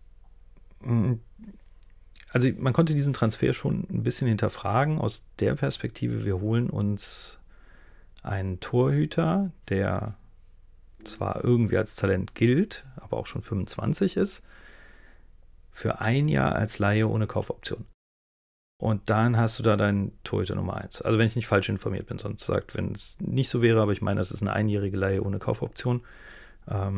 also man konnte diesen Transfer schon ein bisschen hinterfragen aus der Perspektive, wir holen uns einen Torhüter, der zwar irgendwie als Talent gilt, aber auch schon 25 ist, für ein Jahr als Laie ohne Kaufoption. Und dann hast du da deinen Torhüter Nummer 1. Also wenn ich nicht falsch informiert bin, sonst sagt, wenn es nicht so wäre, aber ich meine, das ist eine einjährige Leihe ohne Kaufoption. Da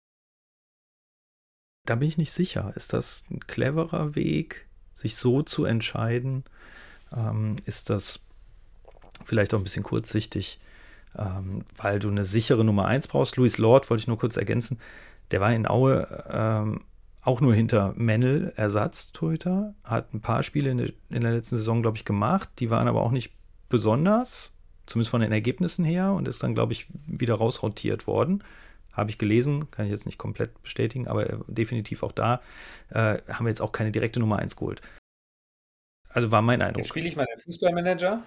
bin ich nicht sicher. Ist das ein cleverer Weg, sich so zu entscheiden? Ist das vielleicht auch ein bisschen kurzsichtig, weil du eine sichere Nummer 1 brauchst? Louis Lord, wollte ich nur kurz ergänzen, der war in Aue auch nur hinter Mennel Ersatztorhüter, hat ein paar Spiele in der letzten Saison, glaube ich, gemacht. Die waren aber auch nicht besonders, zumindest von den Ergebnissen her, und ist dann, glaube ich, wieder rausrotiert worden. Habe ich gelesen, kann ich jetzt nicht komplett bestätigen, aber definitiv auch da haben wir jetzt auch keine direkte Nummer 1 geholt. Also war mein Eindruck. Jetzt spiele ich mal den Fußballmanager,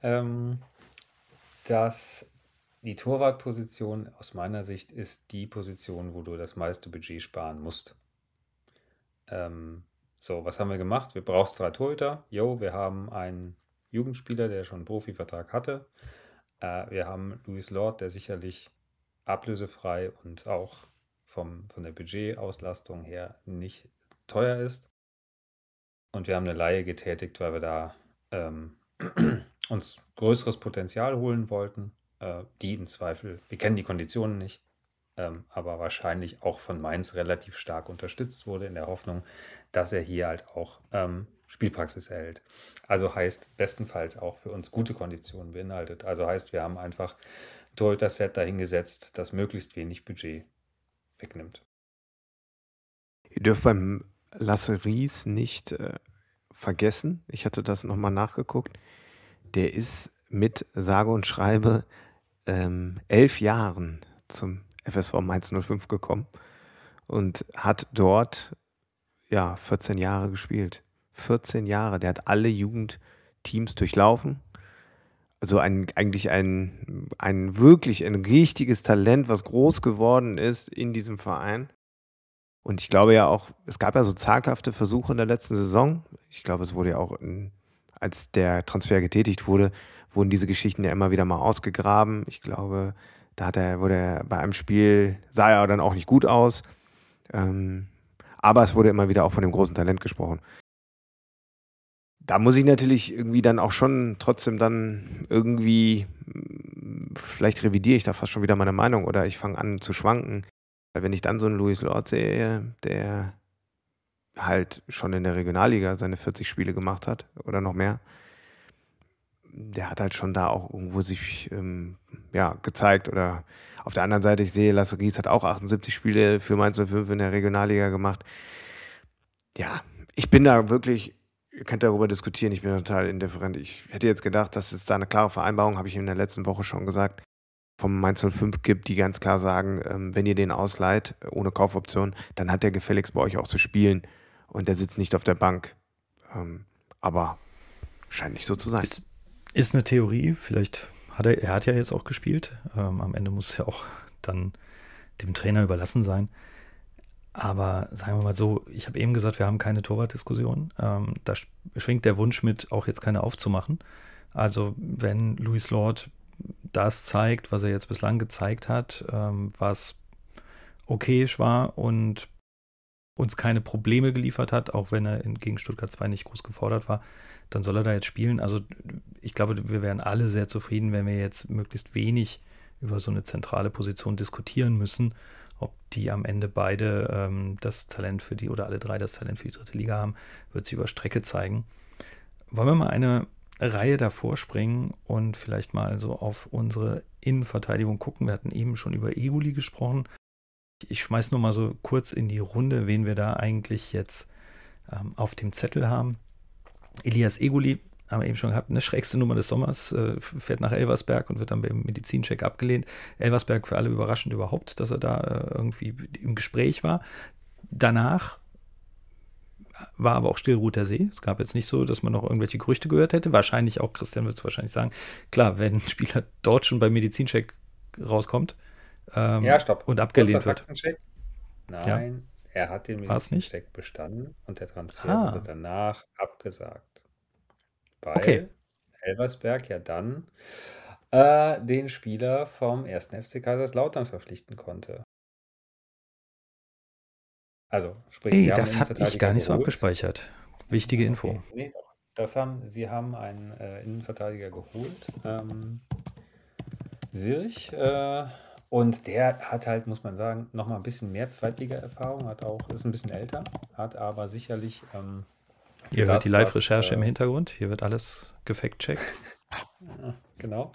dass die Torwartposition aus meiner Sicht ist die Position, wo du das meiste Budget sparen musst. So, was haben wir gemacht? Wir brauchen 3 Torhüter. Wir haben einen Jugendspieler, der schon einen Profivertrag hatte. Wir haben Louis Lord, der sicherlich ablösefrei und auch von der Budgetauslastung her nicht teuer ist. Und wir haben eine Leihe getätigt, weil wir da uns größeres Potenzial holen wollten. Die im Zweifel, wir kennen die Konditionen nicht, aber wahrscheinlich auch von Mainz relativ stark unterstützt wurde, in der Hoffnung, dass er hier halt auch Spielpraxis erhält. Also heißt bestenfalls auch für uns gute Konditionen beinhaltet. Also heißt, wir haben einfach ein Torhüter-Set dahingesetzt, das möglichst wenig Budget wegnimmt. Ihr dürft beim Lasse Ries nicht vergessen, ich hatte das nochmal nachgeguckt, der ist mit sage und schreibe 11 Jahren zum FSV Mainz 05 gekommen und hat dort 14 Jahre gespielt. 14 Jahre, der hat alle Jugendteams durchlaufen. Also eigentlich ein richtiges Talent, was groß geworden ist in diesem Verein. Und ich glaube ja auch, es gab ja so zaghafte Versuche in der letzten Saison. Ich glaube, es wurde ja auch, als der Transfer getätigt wurde, wurden diese Geschichten ja immer wieder mal ausgegraben. Ich glaube, wurde er bei einem Spiel, sah er dann auch nicht gut aus. Aber es wurde immer wieder auch von dem großen Talent gesprochen. Da muss ich natürlich irgendwie dann auch schon trotzdem dann irgendwie, vielleicht revidiere ich da fast schon wieder meine Meinung oder ich fange an zu schwanken. Weil wenn ich dann so einen Louis Lord sehe, der halt schon in der Regionalliga seine 40 Spiele gemacht hat oder noch mehr, der hat halt schon da auch irgendwo sich gezeigt. Oder auf der anderen Seite, ich sehe, Lasse Ries hat auch 78 Spiele für Mainz 05 in der Regionalliga gemacht. Ja, ich bin da wirklich, ihr könnt darüber diskutieren, ich bin total indifferent. Ich hätte jetzt gedacht, dass es da eine klare Vereinbarung, habe ich in der letzten Woche schon gesagt, vom Mainz 05 gibt, die ganz klar sagen, wenn ihr den ausleiht, ohne Kaufoption, dann hat der gefälligst bei euch auch zu spielen und der sitzt nicht auf der Bank. Aber scheint nicht so zu sein. Ist eine Theorie, vielleicht hat er hat ja jetzt auch gespielt. Am Ende muss es ja auch dann dem Trainer überlassen sein. Aber sagen wir mal so, ich habe eben gesagt, wir haben keine Torwartdiskussion. Da schwingt der Wunsch mit, auch jetzt keine aufzumachen. Also wenn Louis Lord das zeigt, was er jetzt bislang gezeigt hat, was okayisch war und uns keine Probleme geliefert hat, auch wenn er gegen Stuttgart 2 nicht groß gefordert war, dann soll er da jetzt spielen. Also ich glaube, wir wären alle sehr zufrieden, wenn wir jetzt möglichst wenig über so eine zentrale Position diskutieren müssen, ob die am Ende beide das Talent für die oder alle drei das Talent für die dritte Liga haben, wird sich über Strecke zeigen. Wollen wir mal eine Reihe davor springen und vielleicht mal so auf unsere Innenverteidigung gucken. Wir hatten eben schon über Eguli gesprochen. Ich schmeiß nur mal so kurz in die Runde, wen wir da eigentlich jetzt auf dem Zettel haben. Elias Eguli, haben wir eben schon gehabt, eine schrägste Nummer des Sommers, fährt nach Elversberg und wird dann beim Medizincheck abgelehnt. Elversberg für alle überraschend überhaupt, dass er da irgendwie im Gespräch war. Danach war aber auch still ruht der See. Es gab jetzt nicht so, dass man noch irgendwelche Gerüchte gehört hätte. Wahrscheinlich auch, Christian wird es wahrscheinlich sagen, klar, wenn ein Spieler dort schon beim Medizincheck rauskommt Ja, stopp. und abgelehnt Kurzer wird. Faktencheck. Nein, er hat den War es nicht? Medizincheck bestanden und der Transfer Ah. wurde danach abgesagt. Weil Okay. Elversberg ja dann den Spieler vom 1. FC Kaiserslautern verpflichten konnte. Also, sprich, Ey, sie haben das einen habe ich Innenverteidiger gar nicht so geholt. abgespeichert. Wichtige Info. Okay, nee, doch. Sie haben einen Innenverteidiger geholt, Sirch, und der hat halt, muss man sagen, nochmal ein bisschen mehr Zweitliga-Erfahrung, ist ein bisschen älter, hat aber sicherlich Ihr hört das, die Live-Recherche im Hintergrund. Hier wird alles gefact-checkt. genau.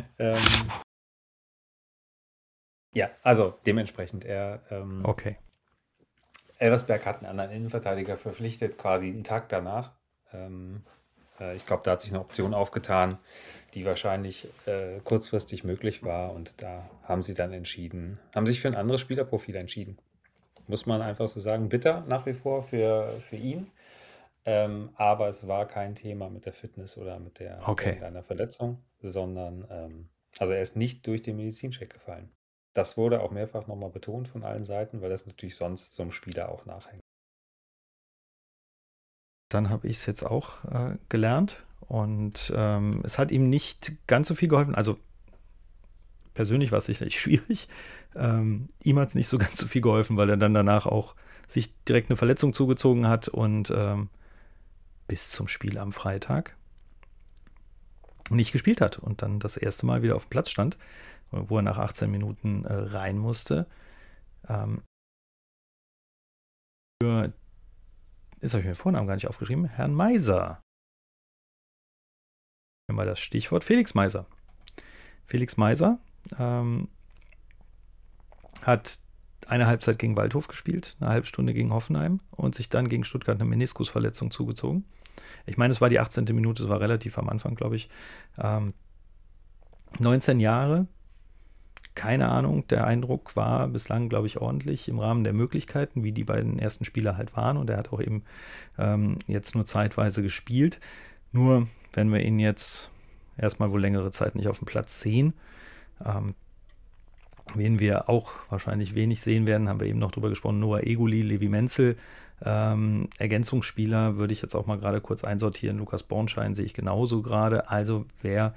Ja, also dementsprechend Okay. Elversberg hat einen anderen Innenverteidiger verpflichtet, quasi einen Tag danach. Ich glaube, da hat sich eine Option aufgetan, die wahrscheinlich kurzfristig möglich war, und da haben sie dann haben sich für ein anderes Spielerprofil entschieden. Muss man einfach so sagen. Bitter nach wie vor für ihn. Aber es war kein Thema mit der Fitness oder mit irgendeiner Verletzung, sondern also er ist nicht durch den Medizincheck gefallen. Das wurde auch mehrfach nochmal betont von allen Seiten, weil das natürlich sonst so einem Spieler auch nachhängt. Dann habe ich es jetzt auch gelernt und es hat ihm nicht ganz so viel geholfen. Also persönlich war es sicherlich schwierig. Ihm hat es nicht so ganz so viel geholfen, weil er dann danach auch sich direkt eine Verletzung zugezogen hat und bis zum Spiel am Freitag nicht gespielt hat und dann das erste Mal wieder auf dem Platz stand, wo er nach 18 Minuten rein musste. Das habe ich mir Vornamen gar nicht aufgeschrieben, Herrn Meiser. Mal das Stichwort Felix Meiser. Felix Meiser hat eine Halbzeit gegen Waldhof gespielt, eine halbe Stunde gegen Hoffenheim und sich dann gegen Stuttgart eine Meniskusverletzung zugezogen. Ich meine, es war die 18. Minute, es war relativ am Anfang, glaube ich. 19 Jahre, keine Ahnung, der Eindruck war bislang, glaube ich, ordentlich im Rahmen der Möglichkeiten, wie die beiden ersten Spieler halt waren, und er hat auch eben jetzt nur zeitweise gespielt. Nur, wenn wir ihn jetzt erstmal wohl längere Zeit nicht auf dem Platz sehen, wen wir auch wahrscheinlich wenig sehen werden, haben wir eben noch drüber gesprochen, Noah Eguli, Levi Menzel, Ergänzungsspieler würde ich jetzt auch mal gerade kurz einsortieren. Lukas Bornschein sehe ich genauso gerade. Also wer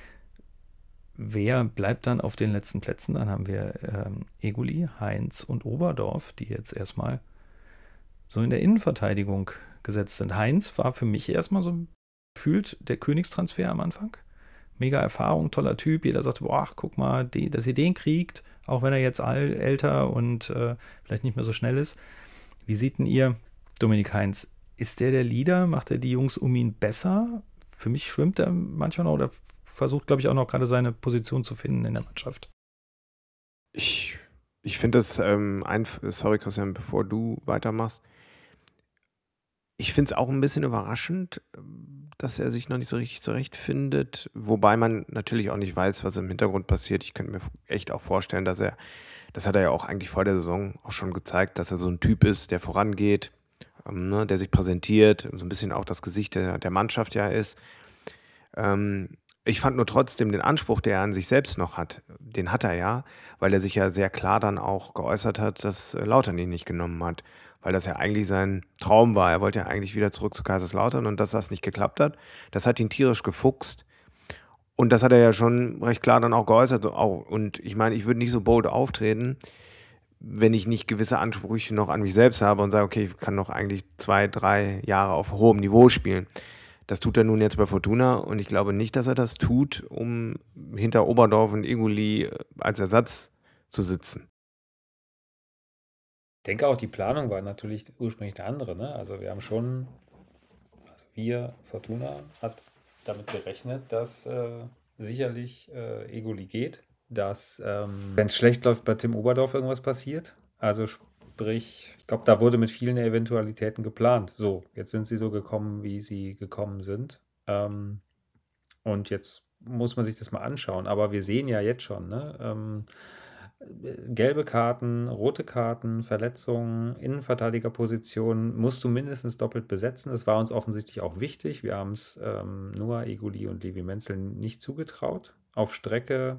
bleibt dann auf den letzten Plätzen? Dann haben wir Eguli, Heinz und Oberdorf, die jetzt erstmal so in der Innenverteidigung gesetzt sind. Heinz war für mich erstmal so gefühlt der Königstransfer am Anfang. Mega Erfahrung, toller Typ. Jeder sagte, boah, guck mal, dass ihr den kriegt, auch wenn er jetzt älter und vielleicht nicht mehr so schnell ist. Wie seht denn ihr Dominik Heinz? Ist der Leader? Macht er die Jungs um ihn besser? Für mich schwimmt er manchmal noch oder versucht, glaube ich, auch noch gerade seine Position zu finden in der Mannschaft. Ich finde das, sorry Christian, bevor du weitermachst, ich finde es auch ein bisschen überraschend, dass er sich noch nicht so richtig zurechtfindet, wobei man natürlich auch nicht weiß, was im Hintergrund passiert. Ich könnte mir echt auch vorstellen, das hat er ja auch eigentlich vor der Saison auch schon gezeigt, dass er so ein Typ ist, der vorangeht, der sich präsentiert, so ein bisschen auch das Gesicht der Mannschaft ja ist. Ich fand nur trotzdem den Anspruch, der er an sich selbst noch hat, den hat er ja, weil er sich ja sehr klar dann auch geäußert hat, dass Lautern ihn nicht genommen hat, weil das ja eigentlich sein Traum war. Er wollte ja eigentlich wieder zurück zu Kaiserslautern und dass das nicht geklappt hat, das hat ihn tierisch gefuchst. Und das hat er ja schon recht klar dann auch geäußert. So, und ich meine, ich würde nicht so bold auftreten, wenn ich nicht gewisse Ansprüche noch an mich selbst habe und sage, okay, ich kann noch eigentlich 2, 3 Jahre auf hohem Niveau spielen. Das tut er nun jetzt bei Fortuna und ich glaube nicht, dass er das tut, um hinter Oberdorf und Eguli als Ersatz zu sitzen. Ich denke auch, die Planung war natürlich ursprünglich eine andere. Ne? Also Fortuna, hat damit gerechnet, dass sicherlich Eguli geht, dass, wenn es schlecht läuft, bei Tim Oberdorf irgendwas passiert. Also sprich, ich glaube, da wurde mit vielen Eventualitäten geplant. So, jetzt sind sie so gekommen, wie sie gekommen sind. Und jetzt muss man sich das mal anschauen. Aber wir sehen ja jetzt schon, ne? Gelbe Karten, rote Karten, Verletzungen, Innenverteidigerpositionen musst du mindestens doppelt besetzen. Das war uns offensichtlich auch wichtig. Wir haben es Noah Eguli und Levi Menzel nicht zugetraut, auf Strecke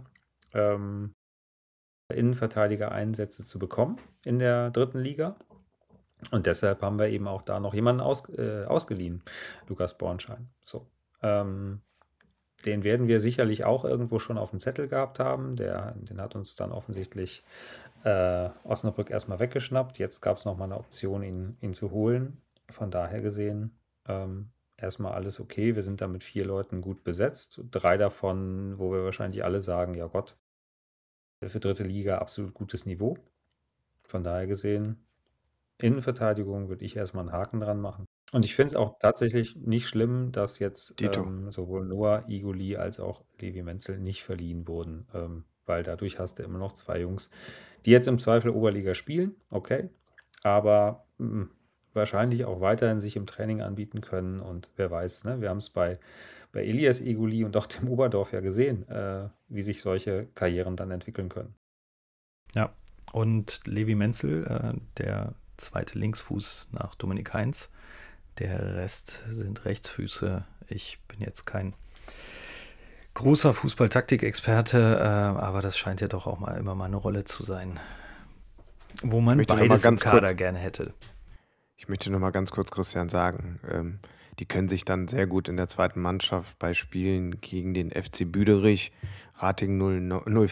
Innenverteidiger-Einsätze zu bekommen in der 3. Liga. Und deshalb haben wir eben auch da noch jemanden ausgeliehen, Lukas Bornschein. So. Den werden wir sicherlich auch irgendwo schon auf dem Zettel gehabt haben. Den hat uns dann offensichtlich Osnabrück erstmal weggeschnappt. Jetzt gab es nochmal eine Option, ihn zu holen. Von daher gesehen, erstmal alles okay. Wir sind da mit 4 Leuten gut besetzt. 3 davon, wo wir wahrscheinlich alle sagen, ja Gott, für 3. Liga absolut gutes Niveau. Von daher gesehen, Innenverteidigung würde ich erstmal einen Haken dran machen. Und ich finde es auch tatsächlich nicht schlimm, dass jetzt sowohl Noah Eguli als auch Levi Menzel nicht verliehen wurden, weil dadurch hast du immer noch 2 Jungs, die jetzt im Zweifel Oberliga spielen, okay, aber wahrscheinlich auch weiterhin sich im Training anbieten können und wer weiß, ne? Wir haben es bei Elias Eguli und auch dem Oberdorf ja gesehen, wie sich solche Karrieren dann entwickeln können. Ja, und Levi Menzel, der zweite Linksfuß nach Dominik Heinz. Der Rest sind Rechtsfüße. Ich bin jetzt kein großer Fußball-Taktik-Experte, aber das scheint ja doch auch immer mal eine Rolle zu sein, wo man beides im Kader gerne hätte. Ich möchte noch mal ganz kurz, Christian, sagen, die können sich dann sehr gut in der zweiten Mannschaft bei Spielen gegen den FC Büderich, Ratingen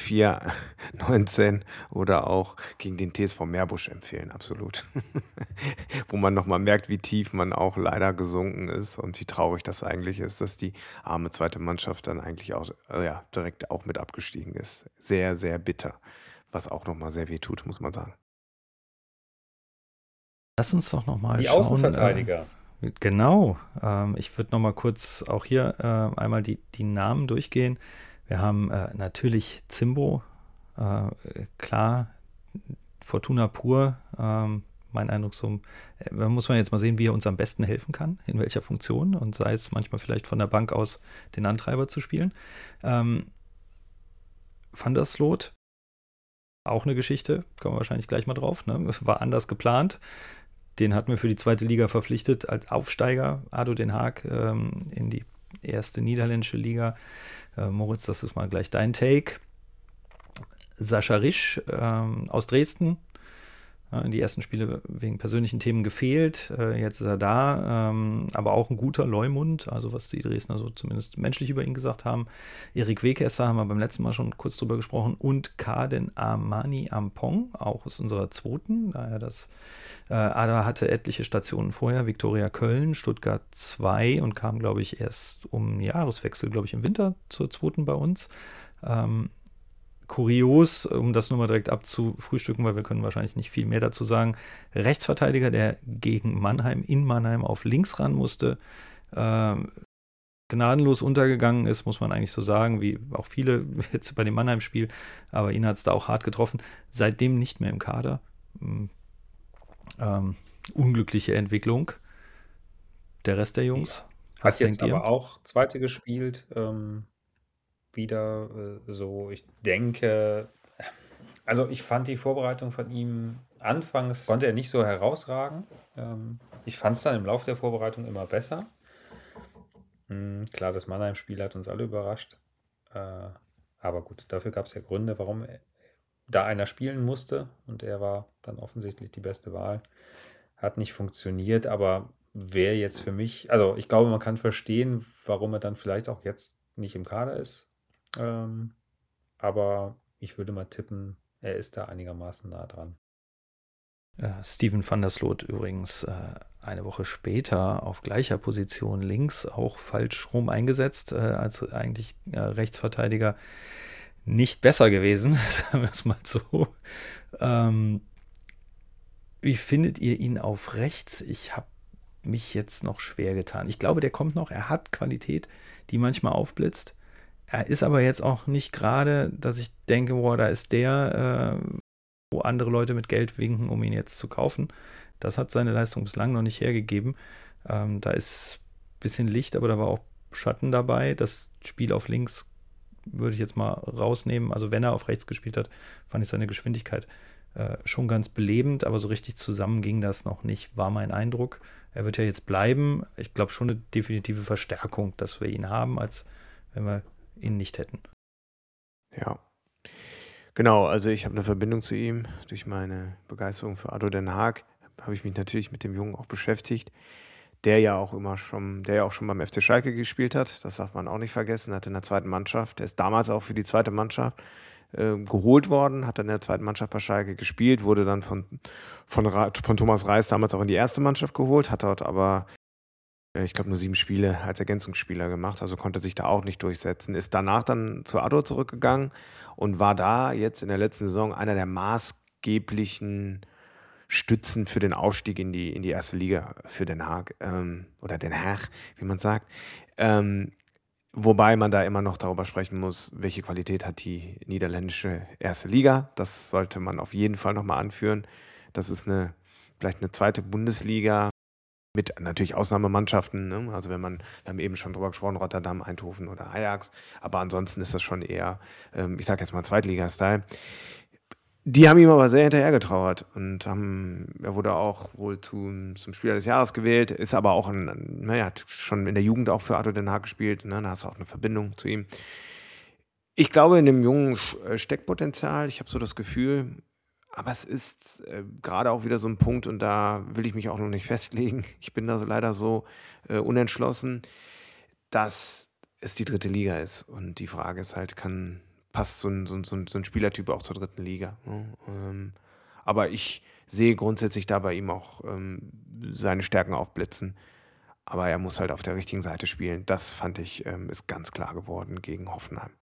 04-19 oder auch gegen den TSV Meerbusch empfehlen, absolut. Wo man nochmal merkt, wie tief man auch leider gesunken ist und wie traurig das eigentlich ist, dass die arme zweite Mannschaft dann eigentlich auch direkt auch mit abgestiegen ist. Sehr, sehr bitter, was auch nochmal sehr weh tut, muss man sagen. Lass uns doch nochmal schauen. Die Außenverteidiger. Genau. Ich würde nochmal kurz auch hier einmal die Namen durchgehen. Wir haben natürlich Zimbo, klar, Fortuna pur. Mein Eindruck so, muss man jetzt mal sehen, wie er uns am besten helfen kann, in welcher Funktion und sei es manchmal vielleicht von der Bank aus den Antreiber zu spielen. Van der Sloot, auch eine Geschichte, kommen wir wahrscheinlich gleich mal drauf, ne? War anders geplant. Den hatten wir für die 2. Liga verpflichtet als Aufsteiger, ADO Den Haag, in die 1. niederländische Liga. Moritz, das ist mal gleich dein Take. Sascha Risch aus Dresden. Die ersten Spiele wegen persönlichen Themen gefehlt. Jetzt ist er da. Aber auch ein guter Leumund, also was die Dresdner so zumindest menschlich über ihn gesagt haben. Erik Wekesser haben wir beim letzten Mal schon kurz drüber gesprochen. Und Kaden Amani Ampong, auch aus unserer 2. Daher das Ada hatte etliche Stationen vorher. Viktoria Köln, Stuttgart 2 und kam, glaube ich, erst um Jahreswechsel, glaube ich, im Winter zur 2. bei uns. Kurios, um das nur mal direkt abzufrühstücken, weil wir können wahrscheinlich nicht viel mehr dazu sagen. Rechtsverteidiger, der gegen Mannheim in Mannheim auf links ran musste, gnadenlos untergegangen ist, muss man eigentlich so sagen, wie auch viele jetzt bei dem Mannheim-Spiel, aber ihn hat es da auch hart getroffen. Seitdem nicht mehr im Kader. Unglückliche Entwicklung. Der Rest der Jungs. Ja. Hat jetzt aber auch 2. gespielt, wieder so, ich denke, also ich fand die Vorbereitung von ihm, anfangs konnte er nicht so herausragen. Ich fand es dann im Laufe der Vorbereitung immer besser. Klar, das Mannheim-Spiel hat uns alle überrascht. Aber gut, dafür gab es ja Gründe, warum da einer spielen musste und er war dann offensichtlich die beste Wahl. Hat nicht funktioniert, aber wäre jetzt für mich, also ich glaube, man kann verstehen, warum er dann vielleicht auch jetzt nicht im Kader ist. Aber ich würde mal tippen, er ist da einigermaßen nah dran. Steven van der Sloot übrigens eine Woche später auf gleicher Position links auch falsch rum eingesetzt, als eigentlich Rechtsverteidiger nicht besser gewesen, sagen wir es mal so. Wie findet ihr ihn auf rechts? Ich habe mich jetzt noch schwer getan. Ich glaube, der kommt noch. Er hat Qualität, die manchmal aufblitzt. Er ist aber jetzt auch nicht gerade, dass ich denke, boah, da ist der, wo andere Leute mit Geld winken, um ihn jetzt zu kaufen. Das hat seine Leistung bislang noch nicht hergegeben. Da ist ein bisschen Licht, aber da war auch Schatten dabei. Das Spiel auf links würde ich jetzt mal rausnehmen. Also wenn er auf rechts gespielt hat, fand ich seine Geschwindigkeit schon ganz belebend, aber so richtig zusammen ging das noch nicht, war mein Eindruck. Er wird ja jetzt bleiben. Ich glaube schon eine definitive Verstärkung, dass wir ihn haben, als wenn wir ihn nicht hätten. Ja, genau. Also ich habe eine Verbindung zu ihm. Durch meine Begeisterung für ADO Den Haag habe ich mich natürlich mit dem Jungen auch beschäftigt, der ja auch schon beim FC Schalke gespielt hat. Das darf man auch nicht vergessen. Hat in der zweiten Mannschaft, der ist damals auch für die zweite Mannschaft geholt worden, hat dann in der zweiten Mannschaft bei Schalke gespielt, wurde dann von Thomas Reis damals auch in die erste Mannschaft geholt, hat dort aber, ich glaube, nur 7 Spiele als Ergänzungsspieler gemacht, also konnte sich da auch nicht durchsetzen, ist danach dann zu ADO zurückgegangen und war da jetzt in der letzten Saison einer der maßgeblichen Stützen für den Aufstieg in die erste Liga für Den Haag, oder Den Haag, wie man sagt. Wobei man da immer noch darüber sprechen muss, welche Qualität hat die niederländische erste Liga. Das sollte man auf jeden Fall nochmal anführen. Das ist vielleicht eine zweite Bundesliga mit natürlich Ausnahmemannschaften. Ne? Also wir haben eben schon drüber gesprochen, Rotterdam, Eindhoven oder Ajax. Aber ansonsten ist das schon eher, ich sage jetzt mal Zweitliga-Style. Die haben ihm aber sehr hinterhergetrauert und er wurde auch wohl zum Spieler des Jahres gewählt, ist aber auch hat schon in der Jugend auch für ADO Den Haag gespielt, ne? Da hast du auch eine Verbindung zu ihm. Ich glaube, in dem Jungen steckt Potenzial, ich habe so das Gefühl, aber es ist gerade auch wieder so ein Punkt und da will ich mich auch noch nicht festlegen. Ich bin da leider so unentschlossen, dass es die 3. Liga ist und die Frage ist halt, passt so ein Spielertyp auch zur 3. Liga. Ne? Aber ich sehe grundsätzlich da bei ihm auch seine Stärken aufblitzen. Aber er muss halt auf der richtigen Seite spielen. Das fand ich, ist ganz klar geworden gegen Hoffenheim.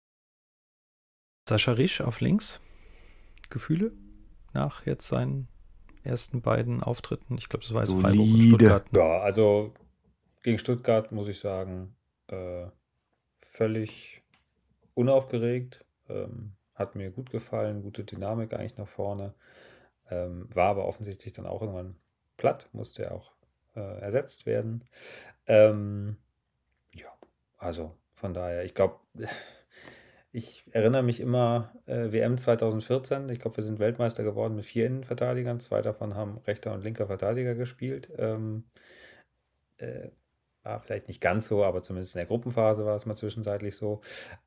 Sascha Risch auf links. Gefühle nach jetzt seinen ersten beiden Auftritten? Ich glaube, das war jetzt Freiburg und Stuttgart. Ja, also gegen Stuttgart muss ich sagen, völlig unaufgeregt, hat mir gut gefallen, gute Dynamik eigentlich nach vorne, war aber offensichtlich dann auch irgendwann platt, musste ja auch ersetzt werden. Ja, also von daher, ich glaube, ich erinnere mich immer, WM 2014, ich glaube, wir sind Weltmeister geworden mit 4 Innenverteidigern, 2 davon haben rechter und linker Verteidiger gespielt. War vielleicht nicht ganz so, aber zumindest in der Gruppenphase war es mal zwischenzeitlich so.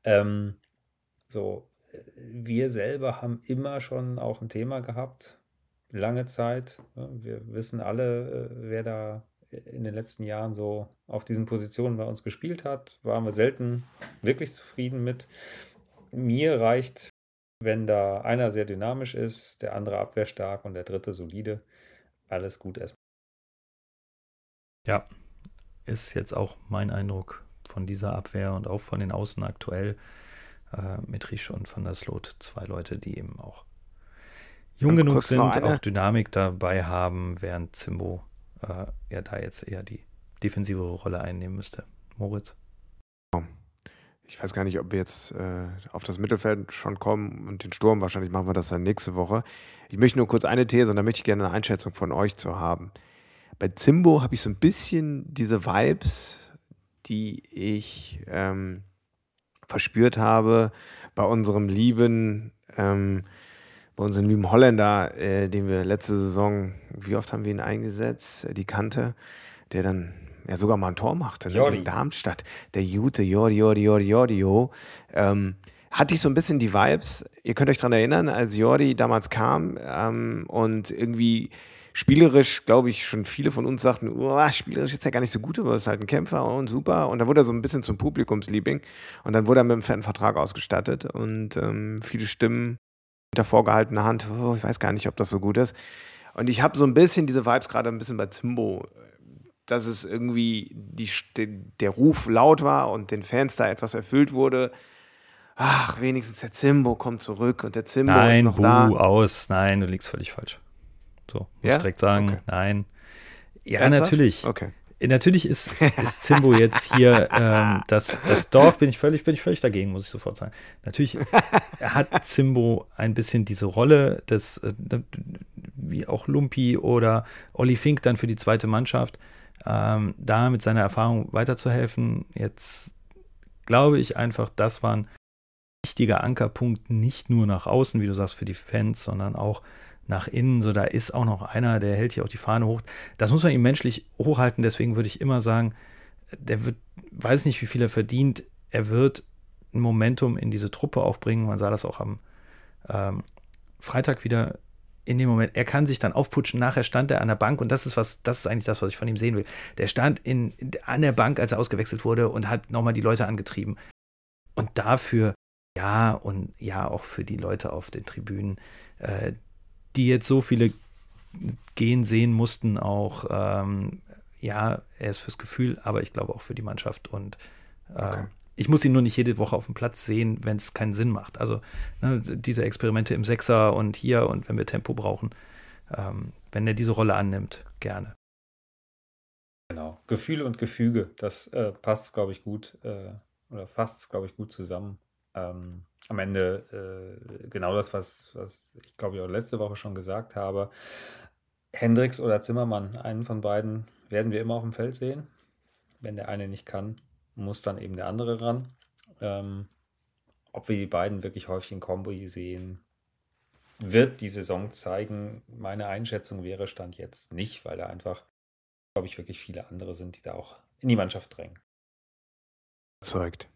Wir selber haben immer schon auch ein Thema gehabt, lange Zeit. Wir wissen alle, wer da in den letzten Jahren so auf diesen Positionen bei uns gespielt hat. Waren wir selten wirklich zufrieden mit. Mir reicht, wenn da einer sehr dynamisch ist, der andere abwehrstark und der dritte solide. Alles gut erstmal. Ja, ist jetzt auch mein Eindruck von dieser Abwehr und auch von den Außen aktuell mit Risch und Van der Sloot. 2 Leute, die eben auch jung genug sind, auch Dynamik dabei haben, während Zimbo da jetzt eher die defensivere Rolle einnehmen müsste. Moritz? Ich weiß gar nicht, ob wir jetzt auf das Mittelfeld schon kommen und den Sturm, wahrscheinlich machen wir das dann nächste Woche. Ich möchte nur kurz eine These und da möchte ich gerne eine Einschätzung von euch zu haben. Bei Zimbo habe ich so ein bisschen diese Vibes, die ich verspürt habe bei unserem lieben Holländer, den wir letzte Saison, wie oft haben wir ihn eingesetzt? Die Kante, der dann ja sogar mal ein Tor machte, ne? Jordi. Gegen Darmstadt. Der Jute, Jordi. Hatte ich so ein bisschen die Vibes, ihr könnt euch dran erinnern, als Jordi damals kam und irgendwie spielerisch, glaube ich, schon viele von uns sagten, spielerisch ist ja gar nicht so gut, aber ist halt ein Kämpfer und super. Und dann wurde er so ein bisschen zum Publikumsliebling und dann wurde er mit einem fetten Vertrag ausgestattet und viele Stimmen hinter vorgehaltener Hand, ich weiß gar nicht, ob das so gut ist. Und ich habe so ein bisschen diese Vibes gerade ein bisschen bei Zimbo, dass es irgendwie der Ruf laut war und den Fans da etwas erfüllt wurde. Ach, wenigstens der Zimbo kommt zurück und der Zimbo ist Nein, noch da. aus. Nein, du liegst völlig falsch. So, muss Ja? ich direkt sagen, Okay. nein. Ja, Ernsthaft? natürlich. Okay. Natürlich ist Zimbo jetzt hier das Dorf, bin ich völlig dagegen, muss ich sofort sagen. Natürlich hat Zimbo ein bisschen diese Rolle des, wie auch Lumpi oder Olli Fink dann für die zweite Mannschaft, da mit seiner Erfahrung weiterzuhelfen. Jetzt glaube ich einfach, das war ein wichtiger Ankerpunkt, nicht nur nach außen, wie du sagst, für die Fans, sondern auch nach innen. So, da ist auch noch einer, der hält hier auch die Fahne hoch. Das muss man ihm menschlich hochhalten. Deswegen würde ich immer sagen, der wird, weiß nicht, wie viel er verdient. Er wird ein Momentum in diese Truppe auch bringen. Man sah das auch am Freitag wieder in dem Moment. Er kann sich dann aufputschen. Nachher stand er an der Bank und das ist eigentlich das, was ich von ihm sehen will. Der stand an der Bank, als er ausgewechselt wurde und hat nochmal die Leute angetrieben. Und dafür auch für die Leute auf den Tribünen, die jetzt so viele gehen sehen mussten, auch, er ist fürs Gefühl, aber ich glaube auch für die Mannschaft. Und ich muss ihn nur nicht jede Woche auf dem Platz sehen, wenn es keinen Sinn macht. Also diese Experimente im Sechser und hier und wenn wir Tempo brauchen, wenn er diese Rolle annimmt, gerne. Genau. Gefühle und Gefüge, das passt, glaube ich, gut oder fasst, glaube ich, gut zusammen. Am Ende genau das, was ich glaube ich auch letzte Woche schon gesagt habe. Hendricks oder Zimmermann, einen von beiden werden wir immer auf dem Feld sehen. Wenn der eine nicht kann, muss dann eben der andere ran. Ob wir die beiden wirklich häufig in Kombo sehen, wird die Saison zeigen. Meine Einschätzung wäre Stand jetzt nicht, weil da einfach, glaube ich, wirklich viele andere sind, die da auch in die Mannschaft drängen. Überzeugt.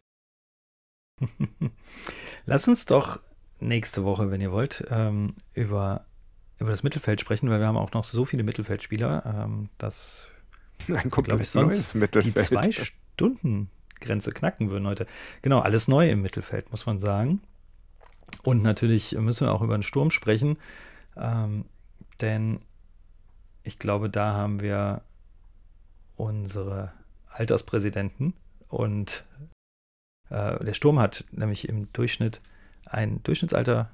Lass uns doch nächste Woche, wenn ihr wollt, über das Mittelfeld sprechen, weil wir haben auch noch so viele Mittelfeldspieler, dass, glaube ich, sonst die 2-Stunden-Grenze knacken würden heute. Genau, alles neu im Mittelfeld, muss man sagen. Und natürlich müssen wir auch über den Sturm sprechen, denn ich glaube, da haben wir unsere Alterspräsidenten und der Sturm hat nämlich im Durchschnitt ein Durchschnittsalter.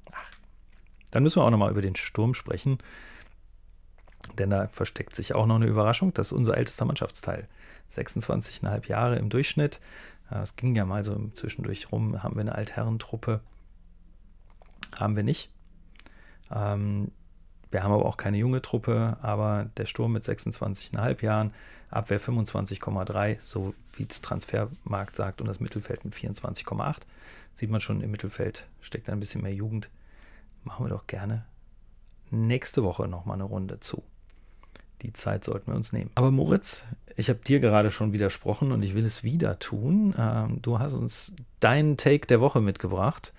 Dann müssen wir auch nochmal über den Sturm sprechen, denn da versteckt sich auch noch eine Überraschung. Das ist unser ältester Mannschaftsteil. 26,5 Jahre im Durchschnitt. Es ging ja mal so zwischendurch rum. Haben wir eine Altherrentruppe? Haben wir nicht. Wir haben aber auch keine junge Truppe, aber der Sturm mit 26,5 Jahren, Abwehr 25,3, so wie es Transfermarkt sagt, und das Mittelfeld mit 24,8. Sieht man schon, im Mittelfeld steckt ein bisschen mehr Jugend. Machen wir doch gerne nächste Woche nochmal eine Runde zu. Die Zeit sollten wir uns nehmen. Aber Moritz, ich habe dir gerade schon widersprochen und ich will es wieder tun. Du hast uns deinen Take der Woche mitgebracht.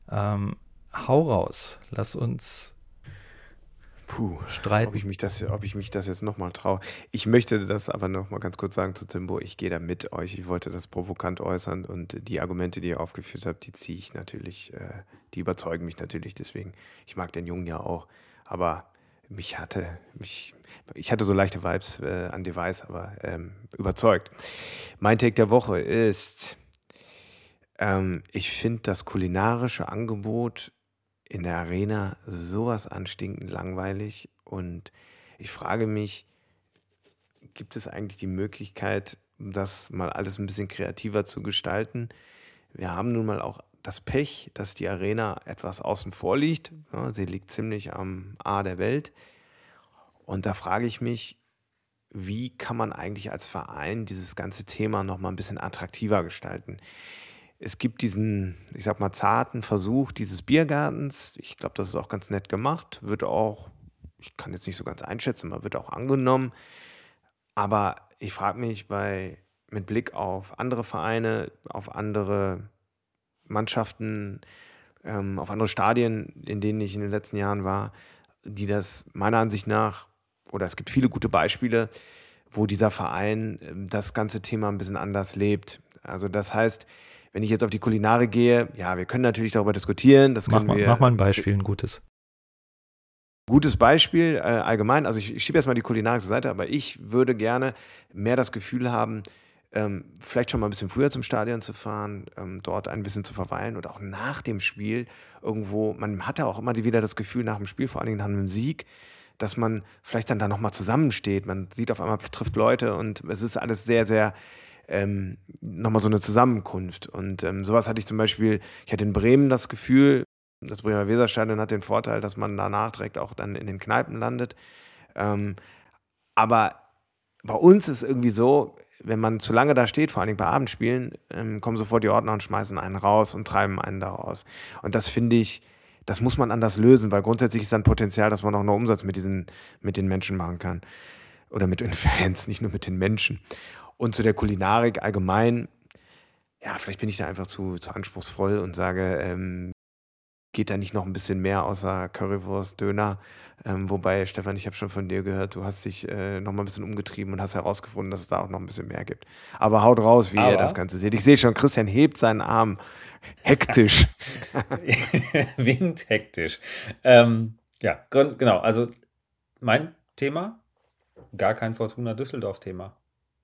Hau raus, lass uns streiten. Ob ich mich das jetzt nochmal traue. Ich möchte das aber nochmal ganz kurz sagen zu Zimbo. Ich gehe da mit euch. Ich wollte das provokant äußern und die Argumente, die ihr aufgeführt habt, die ziehe ich natürlich, die überzeugen mich natürlich. Deswegen, ich mag den Jungen ja auch, aber ich hatte so leichte Vibes an Device, aber überzeugt. Mein Take der Woche ist, ich finde das kulinarische Angebot in der Arena sowas anstinkend langweilig und ich frage mich, gibt es eigentlich die Möglichkeit, das mal alles ein bisschen kreativer zu gestalten? Wir haben nun mal auch das Pech, dass die Arena etwas außen vor liegt. Ja, sie liegt ziemlich am A der Welt. Und da frage ich mich, wie kann man eigentlich als Verein dieses ganze Thema noch mal ein bisschen attraktiver gestalten? Es gibt diesen, ich sag mal, zarten Versuch dieses Biergartens. Ich glaube, das ist auch ganz nett gemacht. Wird auch, ich kann jetzt nicht so ganz einschätzen, aber wird auch angenommen. Aber ich frage mich mit Blick auf andere Vereine, auf andere Mannschaften, auf andere Stadien, in denen ich in den letzten Jahren war, die das meiner Ansicht nach, oder es gibt viele gute Beispiele, wo dieser Verein das ganze Thema ein bisschen anders lebt. Also das heißt, wenn ich jetzt auf die Kulinarik gehe, ja, wir können natürlich darüber diskutieren. Mach mal ein Beispiel, ein gutes. Gutes Beispiel allgemein, also ich schiebe erstmal die Kulinarik zur Seite, aber ich würde gerne mehr das Gefühl haben, vielleicht schon mal ein bisschen früher zum Stadion zu fahren, dort ein bisschen zu verweilen und auch nach dem Spiel irgendwo, man hatte auch immer wieder das Gefühl nach dem Spiel, vor allen Dingen nach einem Sieg, dass man vielleicht dann da nochmal zusammensteht. Man sieht auf einmal, trifft Leute und es ist alles sehr, sehr nochmal so eine Zusammenkunft. Und sowas hatte ich zum Beispiel, ich hatte in Bremen das Gefühl, das Bremer Weserstadion hat den Vorteil, dass man danach direkt auch dann in den Kneipen landet. Aber bei uns ist irgendwie so, wenn man zu lange da steht, vor allen Dingen bei Abendspielen, kommen sofort die Ordner und schmeißen einen raus und treiben einen da raus. Und das finde ich, das muss man anders lösen, weil grundsätzlich ist dann Potenzial, dass man auch noch Umsatz mit den Menschen machen kann. Oder mit den Fans, nicht nur mit den Menschen. Und zu der Kulinarik allgemein, ja, vielleicht bin ich da einfach zu anspruchsvoll und sage, geht da nicht noch ein bisschen mehr außer Currywurst, Döner? Wobei, Stefan, ich habe schon von dir gehört, du hast dich noch mal ein bisschen umgetrieben und hast herausgefunden, dass es da auch noch ein bisschen mehr gibt. Aber haut raus, wie ihr das Ganze seht. Ich sehe schon, Christian hebt seinen Arm hektisch. Windhektisch. Ja, genau. Also mein Thema, gar kein Fortuna Düsseldorf-Thema.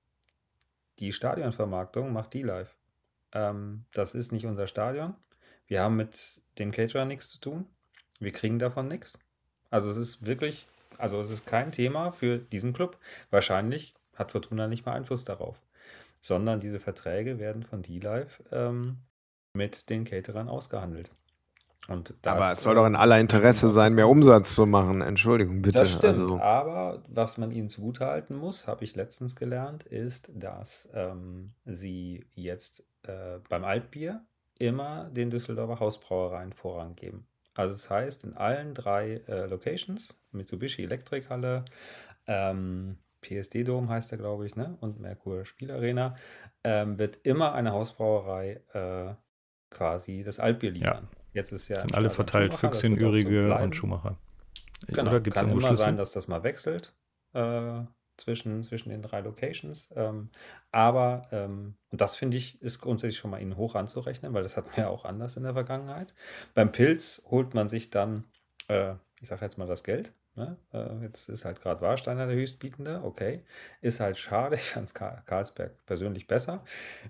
Die Stadionvermarktung macht D-Live. Das ist nicht unser Stadion. Wir haben mit dem Caterer nichts zu tun. Wir kriegen davon nichts. Also es ist kein Thema für diesen Club. Wahrscheinlich hat Fortuna nicht mal Einfluss darauf. Sondern diese Verträge werden von D-Live mit den Caterern ausgehandelt. Und aber es soll doch in aller Interesse sein, mehr Umsatz zu machen. Entschuldigung, bitte. Das stimmt, aber was man ihnen zugutehalten muss, habe ich letztens gelernt, ist, dass sie jetzt beim Altbier immer den Düsseldorfer Hausbrauereien Vorrang geben. Also das heißt, in allen 3 Locations, Mitsubishi Elektrikhalle, PSD-Dom heißt der, glaube ich, ne? Und Merkur Spielarena, wird immer eine Hausbrauerei quasi das Altbier liefern. Ja. Jetzt ist ja sind alle verteilt, Füchschen, Ürige und Schumacher. Genau, oder gibt's kann immer Schlüssel? sein, dass das mal wechselt zwischen den 3 Locations. Aber, und das finde ich, ist grundsätzlich schon mal ihnen hoch anzurechnen, weil das hatten wir ja auch anders in der Vergangenheit. Beim Pilz holt man sich dann, ich sage jetzt mal das Geld. Ne? Jetzt ist halt gerade Warsteiner der Höchstbietende. Okay, ist halt schade. Ich fand es Carlsberg persönlich besser.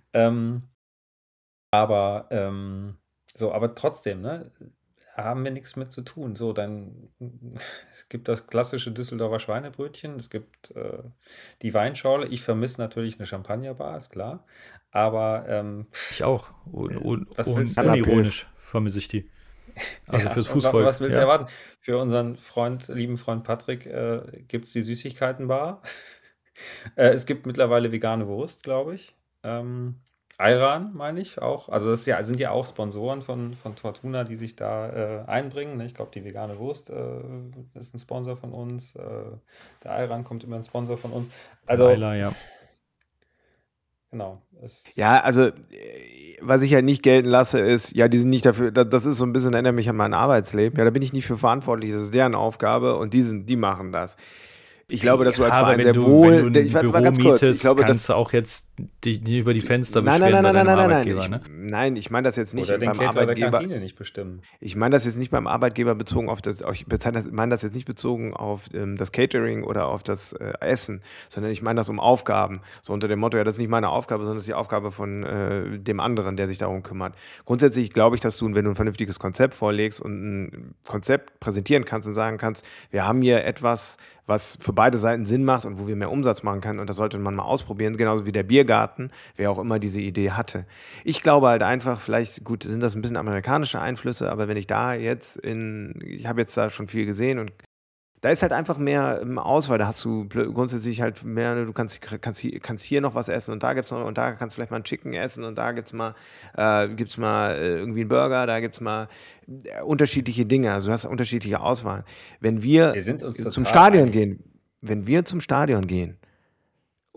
Aber trotzdem, ne? Haben wir nichts mit zu tun. So, dann es gibt das klassische Düsseldorfer Schweinebrötchen, es gibt die Weinschorle. Ich vermisse natürlich eine Champagnerbar, ist klar. Aber ich auch. was willst du? Unironisch vermisse ich die. Also fürs Fußvolk. Was willst du erwarten? Für unseren lieben Freund Patrick gibt es die Süßigkeitenbar. Es gibt mittlerweile vegane Wurst, glaube ich. Ayran, meine ich auch. Also das sind ja auch Sponsoren von Fortuna, die sich da einbringen. Ne? Ich glaube, die vegane Wurst ist ein Sponsor von uns. Der Ayran kommt immer ein Sponsor von uns. Also, Weiler, ja. Genau. Ja, also was ich halt nicht gelten lasse, ist, ja, die sind nicht dafür, das ist so ein bisschen, erinnert mich an mein Arbeitsleben. Ja, da bin ich nicht für verantwortlich, das ist deren Aufgabe und die machen das. Ich glaube, dass du als Verein sehr wohl... Wenn du ein Büro mietest, kannst du auch jetzt dich nicht über die Fenster beschweren bei deinem Arbeitgeber, Nein, ich meine das jetzt nicht oder den beim Arbeitgeber. Der Kantine nicht bestimmen. Ich meine das jetzt nicht beim Arbeitgeber bezogen auf das... Ich meine das jetzt nicht bezogen auf das Catering oder auf das Essen, sondern ich meine das um Aufgaben. So unter dem Motto, ja, das ist nicht meine Aufgabe, sondern das ist die Aufgabe von dem anderen, der sich darum kümmert. Grundsätzlich glaube ich, dass du, wenn du ein vernünftiges Konzept vorlegst und ein Konzept präsentieren kannst und sagen kannst, wir haben hier etwas, was für beide Seiten Sinn macht und wo wir mehr Umsatz machen können. Und das sollte man mal ausprobieren, genauso wie der Biergarten, wer auch immer diese Idee hatte. Ich glaube halt einfach, vielleicht, gut, sind das ein bisschen amerikanische Einflüsse, aber wenn ich da jetzt ich habe jetzt da schon viel gesehen und da ist halt einfach mehr Auswahl, da hast du grundsätzlich halt mehr, du kannst hier noch was essen und da gibt's noch, und da kannst du vielleicht mal ein Chicken essen und da gibt's mal irgendwie einen Burger, da gibt's mal unterschiedliche Dinge, also du hast unterschiedliche Auswahl. Wenn wir zum Stadion gehen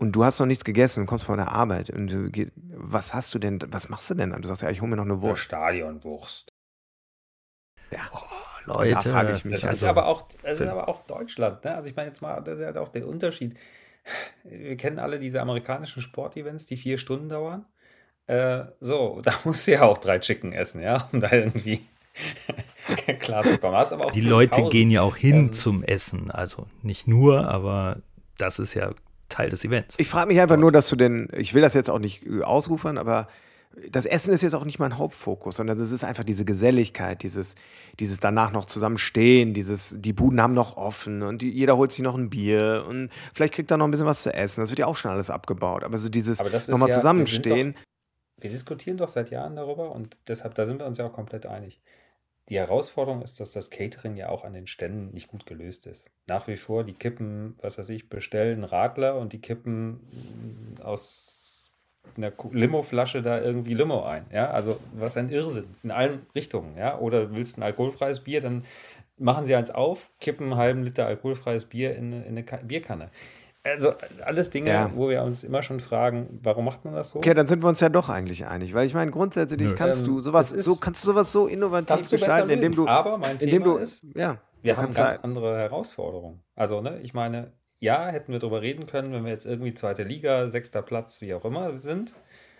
und du hast noch nichts gegessen und kommst von der Arbeit und was machst du denn dann? Du sagst ja, ich hole mir noch eine Oder Wurst. Stadionwurst. Ja, Leute, da frage ich mich. Das ist aber auch Deutschland, ne? Also ich meine jetzt mal, das ist halt auch der Unterschied. Wir kennen alle diese amerikanischen Sportevents, die 4 Stunden dauern. So, da musst du ja auch 3 Chicken essen, ja, um da irgendwie klarzukommen. Hast aber auch Die zwischen Leute Pausen, gehen ja auch hin zum Essen. Also nicht nur, aber das ist ja Teil des Events. Ich frage mich einfach nur, dass ich will das jetzt auch nicht ausrufern, aber das Essen ist jetzt auch nicht mein Hauptfokus, sondern es ist einfach diese Geselligkeit, dieses danach noch zusammenstehen, die Buden haben noch offen und jeder holt sich noch ein Bier und vielleicht kriegt er noch ein bisschen was zu essen. Das wird ja auch schon alles abgebaut. Aber so dieses aber das ist nochmal ja, zusammenstehen. wir diskutieren doch seit Jahren darüber und deshalb, da sind wir uns ja auch komplett einig. Die Herausforderung ist, dass das Catering ja auch an den Ständen nicht gut gelöst ist. Nach wie vor, die kippen, was weiß ich, bestellen Radler und die kippen aus einer Limo-Flasche da irgendwie Limo ein. Ja? Also was ein Irrsinn in allen Richtungen. Ja? Oder du willst ein alkoholfreies Bier, dann machen sie eins auf, kippen einen halben Liter alkoholfreies Bier in eine Bierkanne. Also alles Dinge, Ja. wo wir uns immer schon fragen, warum macht man das so? Okay, dann sind wir uns ja doch eigentlich einig, weil ich meine, grundsätzlich Nö. kannst du das ist- sowas so innovativ Kannst du besser gestalten, indem lösen. du, Aber mein indem Thema du, ist, ja, wir du haben kannst ganz halt- andere Herausforderungen. Also, ne, ich meine, ja, hätten wir drüber reden können, wenn wir jetzt irgendwie 2. Liga, 6. Platz, wie auch immer sind.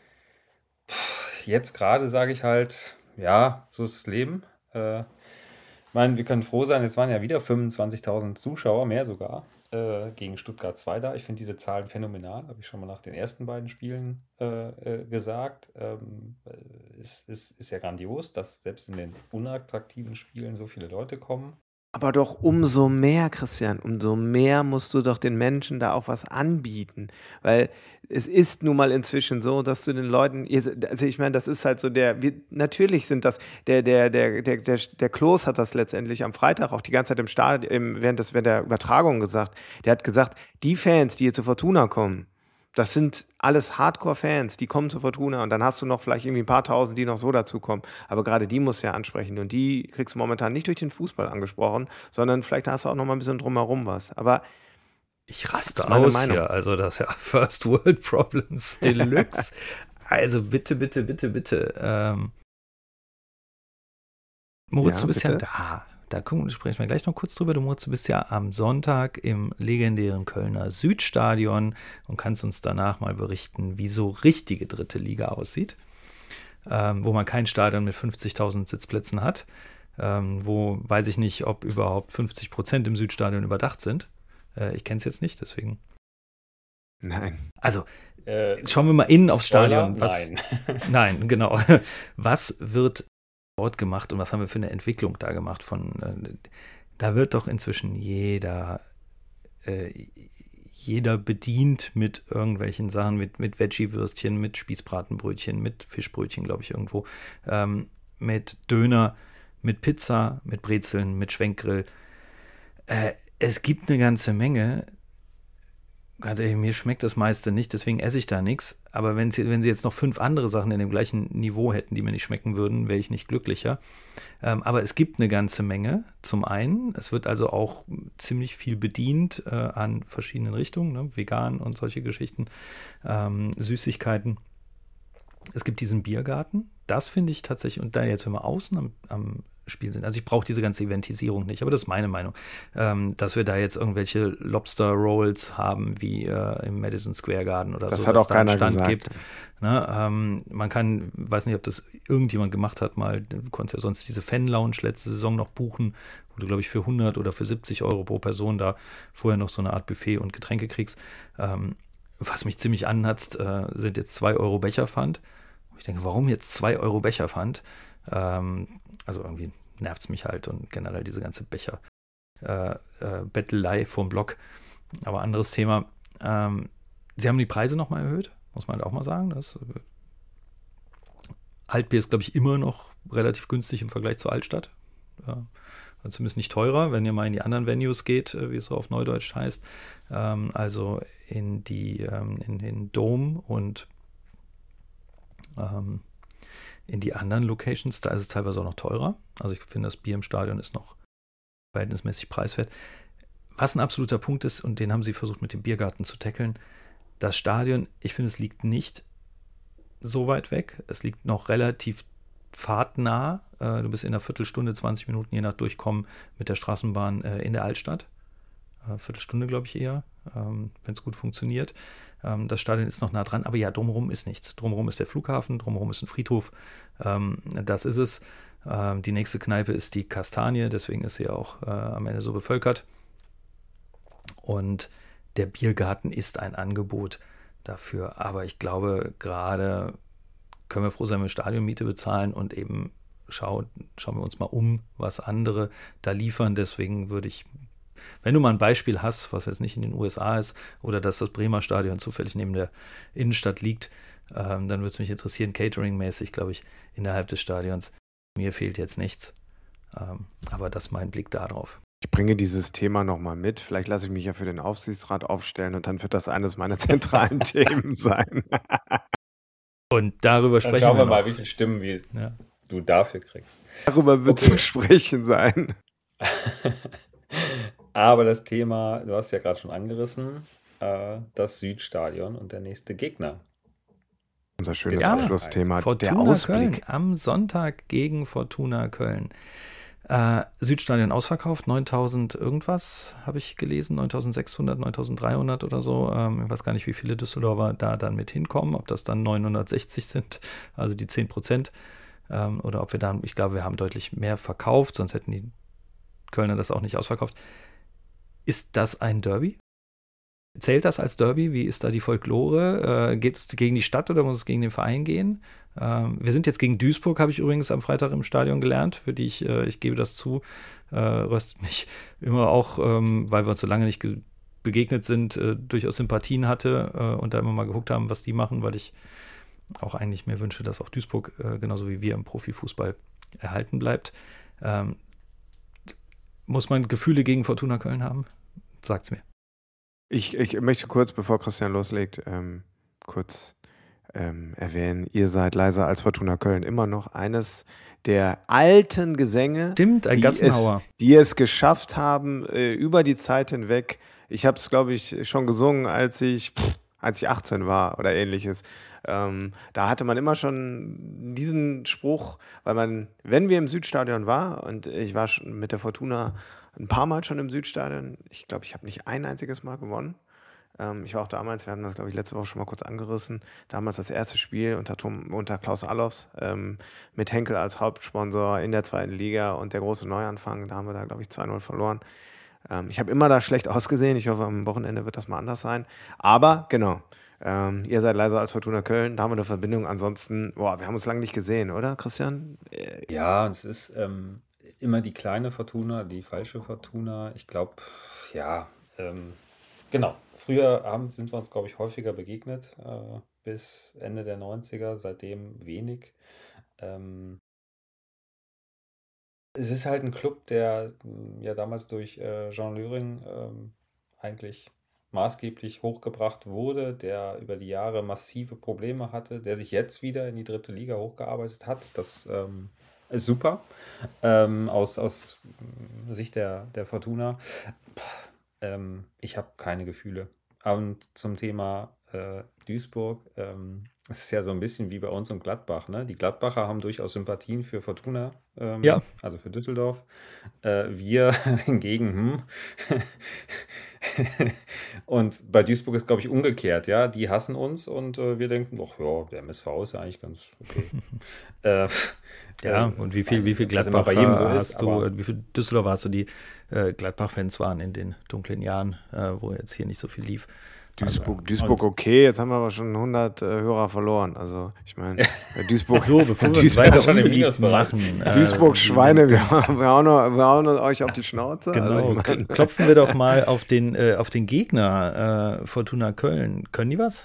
Jetzt gerade sage ich halt, ja, so ist das Leben. Ich meine, wir können froh sein, es waren ja wieder 25.000 Zuschauer, mehr sogar, gegen Stuttgart 2 da. Ich finde diese Zahlen phänomenal, habe ich schon mal nach den ersten beiden Spielen gesagt. Ist ja grandios, dass selbst in den unattraktiven Spielen so viele Leute kommen. Aber doch umso mehr, Christian, umso mehr musst du doch den Menschen da auch was anbieten. Weil es ist nun mal inzwischen so, dass du den Leuten, also ich meine, das ist halt so natürlich sind das, der Klos hat das letztendlich am Freitag auch die ganze Zeit im Stadion, während der Übertragung gesagt. Der hat gesagt, die Fans, die hier zu Fortuna kommen, das sind alles Hardcore-Fans, die kommen zu Fortuna und dann hast du noch vielleicht irgendwie ein paar Tausend, die noch so dazukommen. Aber gerade die musst du ja ansprechen und die kriegst du momentan nicht durch den Fußball angesprochen, sondern vielleicht hast du auch noch mal ein bisschen drumherum was. Aber Ich raste Das ist meine aus Meinung. hier. Also das ist ja First World Problems Deluxe. Also bitte, bitte, bitte, bitte. Moritz, Ja, du bist ja bitte? da. Da sprechen wir gleich noch kurz drüber. Du, Moritz, du bist ja am Sonntag im legendären Kölner Südstadion und kannst uns danach mal berichten, wie so richtige dritte Liga aussieht. Wo man kein Stadion mit 50.000 Sitzplätzen hat. Wo weiß ich nicht, ob überhaupt 50% im Südstadion überdacht sind. Ich kenne es jetzt nicht, deswegen. nein. Also, schauen wir mal innen aufs Spoiler, Stadion. Was, nein. Nein, genau. Was wird dort gemacht und was haben wir für eine Entwicklung da gemacht? Da wird doch inzwischen jeder bedient mit irgendwelchen Sachen, mit Veggie-Würstchen, mit Spießbratenbrötchen, mit Fischbrötchen, glaube ich, irgendwo, mit Döner, mit Pizza, mit Brezeln, mit Schwenkgrill. Es gibt eine ganze Menge. Ganz ehrlich, mir schmeckt das meiste nicht, deswegen esse ich da nichts. Aber wenn sie jetzt noch 5 andere Sachen in dem gleichen Niveau hätten, die mir nicht schmecken würden, wäre ich nicht glücklicher. Aber es gibt eine ganze Menge. Zum einen, es wird also auch ziemlich viel bedient an verschiedenen Richtungen, ne? Vegan und solche Geschichten, Süßigkeiten. Es gibt diesen Biergarten. Das finde ich tatsächlich, und da jetzt, wenn wir außen am Spiel sind. Also ich brauche diese ganze Eventisierung nicht, aber das ist meine Meinung. Dass wir da jetzt irgendwelche Lobster Rolls haben, wie im Madison Square Garden oder Das so. hat dass auch da einen keiner Stand gesagt. gibt. Ne, man kann, weiß nicht, ob das irgendjemand gemacht hat, mal, du konntest ja sonst diese Fan-Lounge letzte Saison noch buchen, wo du, glaube ich, für 100 oder für 70 Euro pro Person da vorher noch so eine Art Buffet und Getränke kriegst. Was mich ziemlich anhatzt, sind jetzt 2 Euro Becherpfand. Ich denke, warum jetzt 2 Euro Becherpfand? Also irgendwie nervt es mich halt und generell diese ganze Bettelei vom Block. Aber anderes Thema. Sie haben die Preise nochmal erhöht, muss man halt auch mal sagen. Das Altbier ist, glaube ich, immer noch relativ günstig im Vergleich zur Altstadt. Zumindest nicht teurer, wenn ihr mal in die anderen Venues geht, wie es so auf Neudeutsch heißt. Also in den Dome und in die anderen Locations, da ist es teilweise auch noch teurer. Also ich finde, das Bier im Stadion ist noch verhältnismäßig preiswert. Was ein absoluter Punkt ist, und den haben sie versucht mit dem Biergarten zu tackeln, Das Stadion, ich finde, es liegt nicht so weit weg. Es liegt noch relativ fahrtnah. Du bist in einer Viertelstunde, 20 Minuten, je nach Durchkommen mit der Straßenbahn in der Altstadt. Viertelstunde, glaube ich eher, wenn es gut funktioniert. Das Stadion ist noch nah dran, aber ja, drumherum ist nichts. Drumherum ist der Flughafen, drumherum ist ein Friedhof. Das ist es. Die nächste Kneipe ist die Kastanie, deswegen ist sie auch am Ende so bevölkert. Und der Biergarten ist ein Angebot dafür. Aber ich glaube, gerade können wir froh sein, wenn wir Stadionmiete bezahlen und eben schauen wir uns mal um, was andere da liefern. Deswegen würde ich, wenn du mal ein Beispiel hast, was jetzt nicht in den USA ist, oder dass das Bremer Stadion zufällig neben der Innenstadt liegt, dann würde es mich interessieren, catering-mäßig, glaube ich, innerhalb des Stadions. Mir fehlt jetzt nichts, aber das ist mein Blick darauf. Ich bringe dieses Thema nochmal mit. Vielleicht lasse ich mich ja für den Aufsichtsrat aufstellen und dann wird das eines meiner zentralen Themen sein. Und darüber Dann sprechen schauen wir wir mal, noch. wie viele Stimmen Ja. du dafür kriegst. Darüber wird Okay. zu sprechen sein. Aber das Thema, du hast ja gerade schon angerissen, das Südstadion und der nächste Gegner. Unser schönes Ja, Abschlussthema, der Fortuna Köln Ausblick. am Sonntag gegen Fortuna Köln. Südstadion ausverkauft, 9.000 irgendwas, habe ich gelesen, 9.600, 9.300 oder so. Ich weiß gar nicht, wie viele Düsseldorfer da dann mit hinkommen, ob das dann 960 sind, also die 10%, oder ob wir dann, ich glaube, wir haben deutlich mehr verkauft, sonst hätten die Kölner das auch nicht ausverkauft. Ist das ein Derby? Zählt das als Derby? Wie ist da die Folklore? Geht es gegen die Stadt oder muss es gegen den Verein gehen? Wir sind jetzt gegen Duisburg, habe ich übrigens am Freitag im Stadion gelernt, für die ich gebe das zu, röstet mich immer auch, weil wir uns so lange nicht begegnet sind, durchaus Sympathien hatte und da immer mal geguckt haben, was die machen, weil ich auch eigentlich mir wünsche, dass auch Duisburg, genauso wie wir im Profifußball, erhalten bleibt. Muss man Gefühle gegen Fortuna Köln haben? Sagt's mir. Ich möchte kurz, bevor Christian loslegt, kurz erwähnen, ihr seid leiser als Fortuna Köln immer noch eines der alten Gesänge, Stimmt, ein Gassenhauer. die es geschafft haben, über die Zeit hinweg. Ich habe es, glaube ich, schon gesungen, als ich 18 war oder ähnliches. Da hatte man immer schon diesen Spruch, weil man, wenn wir im Südstadion waren, und ich war schon mit der Fortuna ein paar Mal schon im Südstadion, ich glaube, ich habe nicht ein einziges Mal gewonnen. Ich war auch damals, wir hatten das, glaube ich, letzte Woche schon mal kurz angerissen, damals das erste Spiel unter Klaus Allofs, mit Henkel als Hauptsponsor in der 2. Liga und der große Neuanfang, da haben wir da, glaube ich, 2-0 verloren. Ich habe immer da schlecht ausgesehen, ich hoffe, am Wochenende wird das mal anders sein. Aber, genau, ihr seid leiser als Fortuna Köln, da haben wir eine Verbindung. Ansonsten, wir haben uns lange nicht gesehen, oder, Christian? Ja, es ist immer die kleine Fortuna, die falsche Fortuna. Ich glaube, ja, genau. Früher sind wir uns, glaube ich, häufiger begegnet, bis Ende der 90er, seitdem wenig. Es ist halt ein Club, der ja damals durch Jean Löring eigentlich maßgeblich hochgebracht wurde, der über die Jahre massive Probleme hatte, der sich jetzt wieder in die 3. Liga hochgearbeitet hat. Das ist super, aus Sicht der Fortuna. Ich habe keine Gefühle. Und zum Thema Duisburg, es ist ja so ein bisschen wie bei uns und Gladbach, ne? Die Gladbacher haben durchaus Sympathien für Fortuna, Ja. also für Düsseldorf. Wir hingegen, Und bei Duisburg ist, glaube ich, umgekehrt, ja. Die hassen uns und wir denken, ach ja, der MSV ist ja eigentlich ganz okay. Ja, und wie viel weiß nicht, ob das Gladbach immer bei jedem so hast ist, du, aber wie viel Düsseldorfer hast du, die Gladbach-Fans waren in den dunklen Jahren, wo jetzt hier nicht so viel lief. Duisburg okay, jetzt haben wir aber schon 100 Hörer verloren. Also, ich meine, Duisburg. So, bevor wir uns Duisburg- weiter schon im unbeliebt Minusbereich. machen. Duisburg Schweine, wir hauen euch auf die Schnauze. Genau, Also, ich mein, klopfen wir doch mal auf den Gegner Fortuna Köln. Können die was?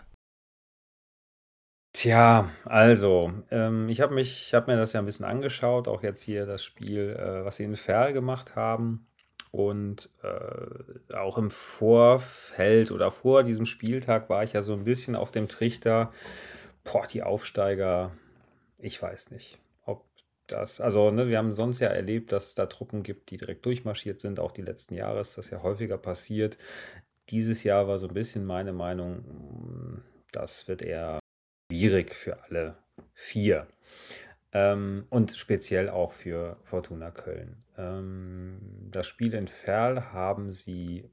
Tja, also, ich habe mir das ja ein bisschen angeschaut, auch jetzt hier das Spiel, was sie in Verl gemacht haben. Und auch im Vorfeld oder vor diesem Spieltag war ich ja so ein bisschen auf dem Trichter, die Aufsteiger, ich weiß nicht, ob das, also ne, wir haben sonst ja erlebt, dass es da Truppen gibt, die direkt durchmarschiert sind, auch die letzten Jahre ist das ja häufiger passiert. Dieses Jahr war so ein bisschen meine Meinung, das wird eher schwierig für alle 4. Und speziell auch für Fortuna Köln. Das Spiel in Verl haben sie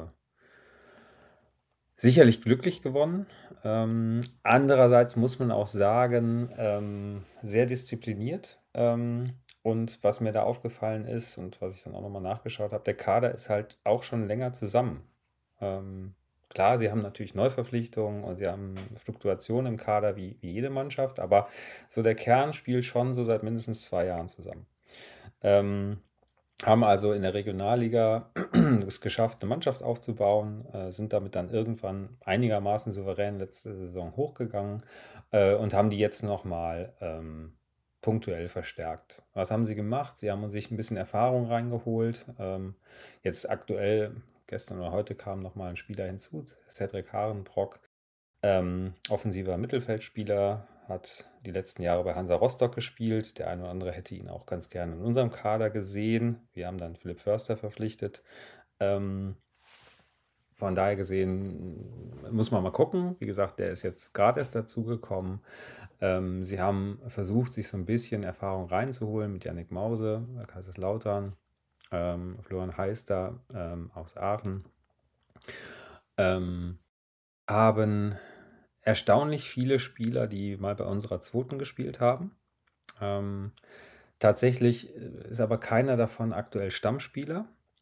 sicherlich glücklich gewonnen. Andererseits muss man auch sagen, sehr diszipliniert. Und was mir da aufgefallen ist und was ich dann auch nochmal nachgeschaut habe, der Kader ist halt auch schon länger zusammen. Klar, sie haben natürlich Neuverpflichtungen und sie haben Fluktuationen im Kader wie jede Mannschaft, aber so der Kern spielt schon so seit mindestens 2 Jahren zusammen. Haben also in der Regionalliga es geschafft, eine Mannschaft aufzubauen, sind damit dann irgendwann einigermaßen souverän letzte Saison hochgegangen und haben die jetzt nochmal punktuell verstärkt. Was haben sie gemacht? Sie haben sich ein bisschen Erfahrung reingeholt. Jetzt aktuell, gestern oder heute kam nochmal ein Spieler hinzu, Cedric Harenbrock, offensiver Mittelfeldspieler, hat die letzten Jahre bei Hansa Rostock gespielt. Der eine oder andere hätte ihn auch ganz gerne in unserem Kader gesehen. Wir haben dann Philipp Förster verpflichtet. Von daher gesehen muss man mal gucken. Wie gesagt, der ist jetzt gerade erst dazugekommen. Sie haben versucht, sich so ein bisschen Erfahrung reinzuholen mit Yannick Mause, Kaiserslautern, Florian Heister aus Aachen. Haben erstaunlich viele Spieler, die mal bei unserer 2. gespielt haben. Tatsächlich ist aber keiner davon aktuell Stammspieler.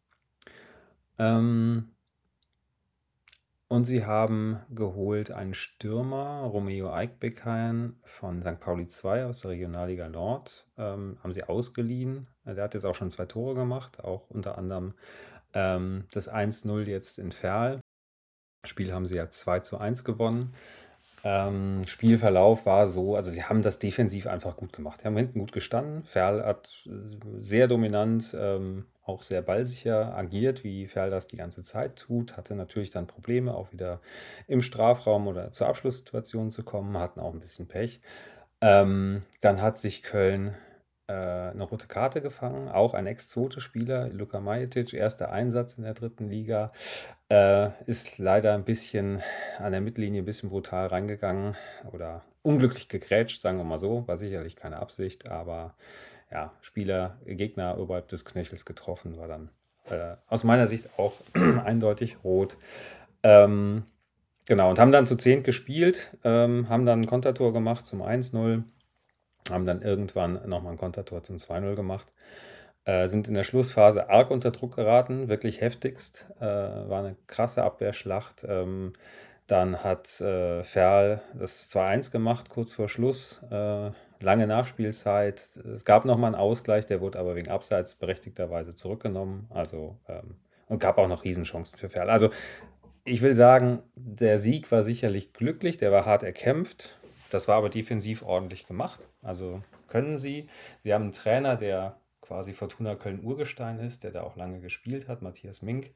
Und sie haben geholt einen Stürmer, Romeo Eikbekein von St. Pauli 2 aus der Regionalliga Nord. Haben sie ausgeliehen. Der hat jetzt auch schon 2 Tore gemacht, auch unter anderem das 1-0 jetzt in Verl. Spiel haben sie ja 2-1 gewonnen. Spielverlauf war so, also sie haben das defensiv einfach gut gemacht. Die haben hinten gut gestanden. Verl hat sehr dominant, auch sehr ballsicher agiert, wie Verl das die ganze Zeit tut. Hatte natürlich dann Probleme, auch wieder im Strafraum oder zur Abschlusssituation zu kommen. Hatten auch ein bisschen Pech. Dann hat sich Köln eine rote Karte gefangen, auch ein Ex-Zweite-Spieler, Luka Majetic, erster Einsatz in der 3. Liga, ist leider ein bisschen an der Mittellinie ein bisschen brutal reingegangen oder unglücklich gegrätscht, sagen wir mal so, war sicherlich keine Absicht, aber ja, Gegner oberhalb des Knöchels getroffen, war dann aus meiner Sicht auch eindeutig rot. Genau, und haben dann zu 10 gespielt, haben dann ein Kontertor gemacht zum 1-0. Haben dann irgendwann nochmal ein Kontertor zum 2-0 gemacht. Sind in der Schlussphase arg unter Druck geraten, wirklich heftigst. War eine krasse Abwehrschlacht. Dann hat Verl das 2-1 gemacht, kurz vor Schluss. Lange Nachspielzeit. Es gab nochmal einen Ausgleich, der wurde aber wegen Abseits berechtigterweise zurückgenommen. Also, und gab auch noch Riesenchancen für Verl. Also, ich will sagen, der Sieg war sicherlich glücklich, der war hart erkämpft. Das war aber defensiv ordentlich gemacht. Also können sie. Sie haben einen Trainer, der quasi Fortuna Köln Urgestein ist, der da auch lange gespielt hat, Matthias Mink.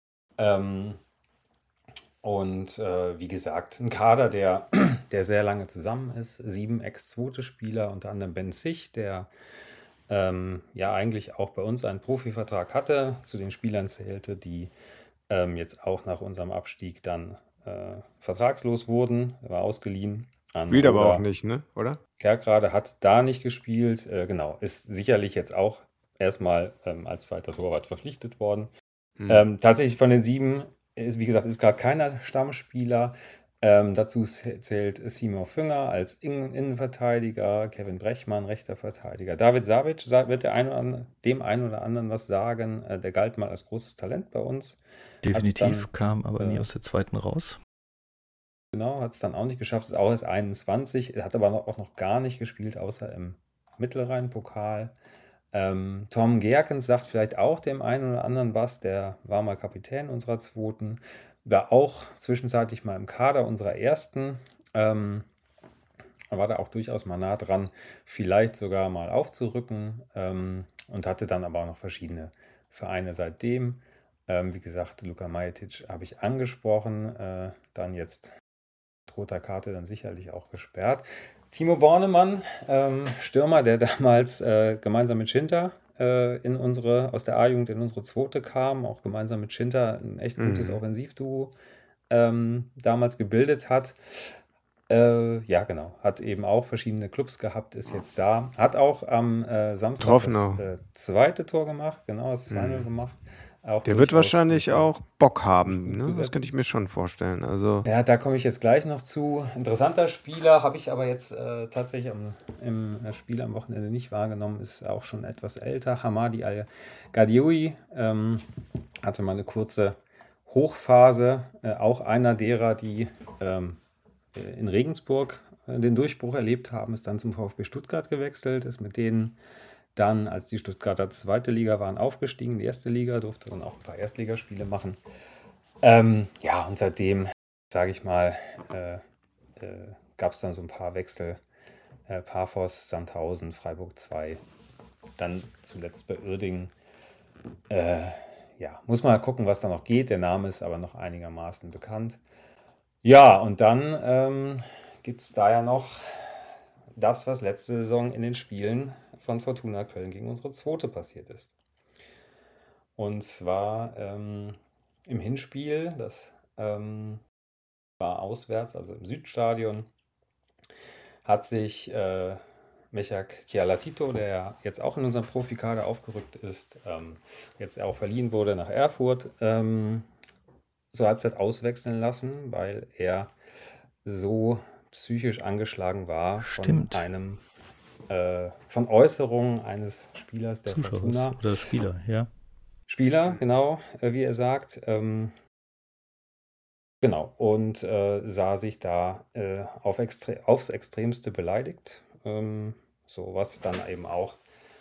Wie gesagt, ein Kader, der sehr lange zusammen ist. 7 Ex-Zweite-Spieler, unter anderem Ben Zich, der ja eigentlich auch bei uns einen Profivertrag hatte, zu den Spielern zählte, die jetzt auch nach unserem Abstieg dann vertragslos wurden. Er war ausgeliehen. Spielt aber auch nicht, ne? Oder? Kerkrade hat da nicht gespielt. Genau, ist sicherlich jetzt auch erstmal als zweiter Torwart verpflichtet worden. Tatsächlich von den 7 ist, wie gesagt, ist gerade keiner Stammspieler. Dazu zählt Simon Fünger als Innenverteidiger, Kevin Brechmann, rechter Verteidiger. David Savic wird dem einen oder anderen was sagen. Der galt mal als großes Talent bei uns. Definitiv, dann, kam aber nie aus der 2. raus. Genau, hat es dann auch nicht geschafft, ist auch erst 21, hat aber auch noch gar nicht gespielt, außer im Mittelrhein-Pokal. Tom Gerkens sagt vielleicht auch dem einen oder anderen was, der war mal Kapitän unserer 2., war auch zwischenzeitlich mal im Kader unserer 1., war da auch durchaus mal nah dran, vielleicht sogar mal aufzurücken und hatte dann aber auch noch verschiedene Vereine seitdem. Wie gesagt, Luka Majetic habe ich angesprochen, dann jetzt roter Karte dann sicherlich auch gesperrt. Timo Bornemann, Stürmer, der damals gemeinsam mit Schinter aus der A-Jugend in unsere 2. kam, auch gemeinsam mit Schinter ein echt gutes Offensivduo damals gebildet hat. Ja, genau. Hat eben auch verschiedene Clubs gehabt, ist jetzt da. Hat auch am Samstag Getroffen das zweite Tor gemacht, genau, das 2-0 gemacht. Auch Der wird durchaus wahrscheinlich auch Bock gut haben, ne? Das könnte ich gesetzt. mir schon vorstellen. Also, Ja, da komme ich jetzt gleich noch zu. Interessanter Spieler, habe ich aber jetzt tatsächlich im Spiel am Wochenende nicht wahrgenommen, ist auch schon etwas älter. Hamadi Al-Gadioui hatte mal eine kurze Hochphase. Auch einer derer, die in Regensburg den Durchbruch erlebt haben, ist dann zum VfB Stuttgart gewechselt, ist mit denen dann, als die Stuttgarter zweite Liga waren, aufgestiegen in die erste Liga, durfte dann auch ein paar Erstligaspiele machen. Ja, und seitdem, sage ich mal, gab es dann so ein paar Wechsel. Paphos, Sandhausen, Freiburg 2, dann zuletzt bei Uerdingen. Ja, muss mal gucken, was da noch geht. Der Name ist aber noch einigermaßen bekannt. Ja, und dann gibt es da ja noch das, was letzte Saison in den Spielen von Fortuna Köln gegen unsere zweite passiert ist. Und zwar im Hinspiel, das war auswärts, also im Südstadion, hat sich Mechak Kialatito, der jetzt auch in unserem Profikader aufgerückt ist, jetzt auch verliehen wurde nach Erfurt, zur Halbzeit auswechseln lassen, weil er so psychisch angeschlagen war Stimmt. von Äußerungen eines Spielers der Zuschauer Fortuna. oder Spieler, ja. Spieler, genau, wie er sagt. Genau, und sah sich da aufs Extremste beleidigt. So was dann eben auch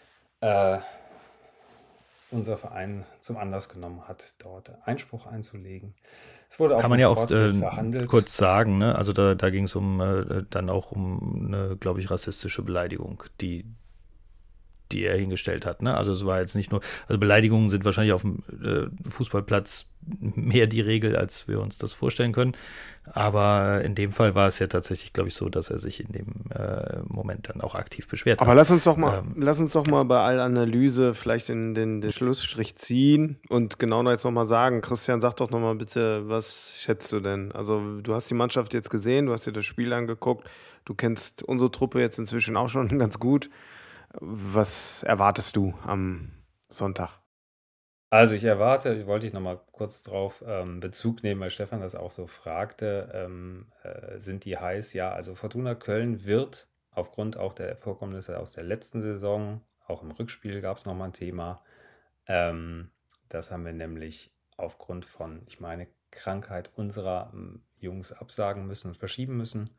unser Verein zum Anlass genommen hat, dort Einspruch einzulegen. Es wurde auf Kann man dem ja auch Sportgericht verhandelt. kurz sagen, ne? Also da ging es dann auch um eine, glaube ich, rassistische Beleidigung, die er hingestellt hat. Ne? Also es war jetzt nicht nur, also Beleidigungen sind wahrscheinlich auf dem Fußballplatz mehr die Regel, als wir uns das vorstellen können. Aber in dem Fall war es ja tatsächlich, glaube ich, so, dass er sich in dem Moment dann auch aktiv beschwert hat. aber lass uns doch mal bei aller Analyse vielleicht den Schlussstrich ziehen und genau noch jetzt nochmal sagen, Christian, sag doch nochmal bitte, was schätzt du denn? Also du hast die Mannschaft jetzt gesehen, du hast dir das Spiel angeguckt, du kennst unsere Truppe jetzt inzwischen auch schon ganz gut. Was erwartest du am Sonntag? Also wollte ich nochmal kurz drauf Bezug nehmen, weil Stefan das auch so fragte, sind die heiß? Ja, also Fortuna Köln wird aufgrund auch der Vorkommnisse aus der letzten Saison, auch im Rückspiel gab es nochmal ein Thema, das haben wir nämlich aufgrund von, ich meine, Krankheit unserer Jungs absagen müssen und verschieben müssen,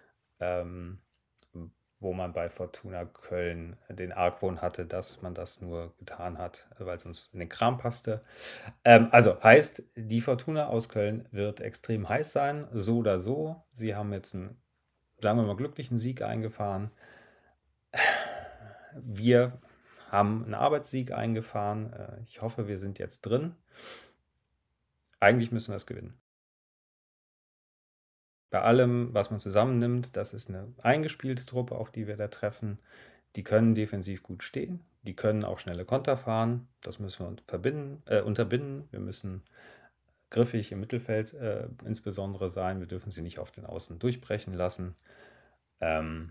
wo man bei Fortuna Köln den Argwohn hatte, dass man das nur getan hat, weil es uns in den Kram passte. Also heißt, die Fortuna aus Köln wird extrem heiß sein, so oder so. Sie haben jetzt einen, sagen wir mal, glücklichen Sieg eingefahren. Wir haben einen Arbeitssieg eingefahren. Ich hoffe, wir sind jetzt drin. Eigentlich müssen wir es gewinnen. Bei allem, was man zusammennimmt, das ist eine eingespielte Truppe, auf die wir da treffen. Die können defensiv gut stehen. Die können auch schnelle Konter fahren. Das müssen wir unterbinden. Wir müssen griffig im Mittelfeld insbesondere sein. Wir dürfen sie nicht auf den Außen durchbrechen lassen. Und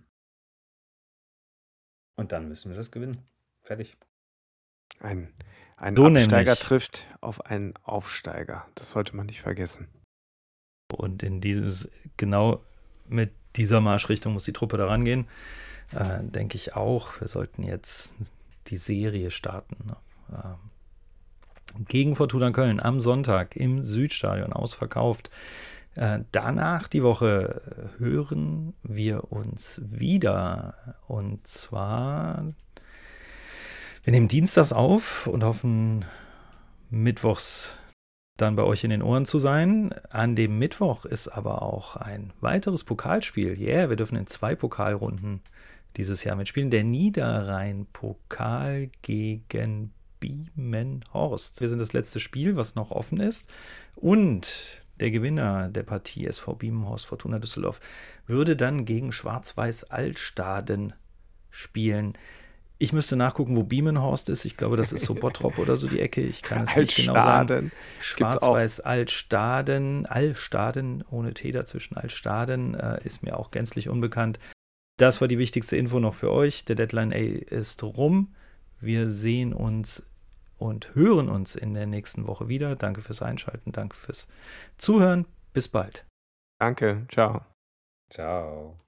dann müssen wir das gewinnen. Fertig. Ein So Absteiger nämlich. trifft auf einen Aufsteiger. Das sollte man nicht vergessen. Und genau mit dieser Marschrichtung muss die Truppe da rangehen. Denke ich auch. Wir sollten jetzt die Serie starten. Ne? Gegen Fortuna Köln am Sonntag im Südstadion ausverkauft. Danach die Woche hören wir uns wieder. Und zwar, wir nehmen dienstags auf und hoffen, mittwochs dann bei euch in den Ohren zu sein. An dem Mittwoch ist aber auch ein weiteres Pokalspiel. Wir dürfen in 2 Pokalrunden dieses Jahr mitspielen. Der Niederrhein-Pokal gegen Biemenhorst. Wir sind das letzte Spiel, was noch offen ist. Und der Gewinner der Partie SV Biemenhorst Fortuna Düsseldorf würde dann gegen Schwarz-Weiß Altstaden spielen. Ich müsste nachgucken, wo Biemenhorst ist. Ich glaube, das ist so Bottrop oder so die Ecke. Ich kann es nicht genau sagen. Schwarz-Weiß Altstaden, ohne T dazwischen, Altstaden, ist mir auch gänzlich unbekannt. Das war die wichtigste Info noch für euch. Der Deadline A ist rum. Wir sehen uns und hören uns in der nächsten Woche wieder. Danke fürs Einschalten, danke fürs Zuhören. Bis bald. Danke, ciao. Ciao.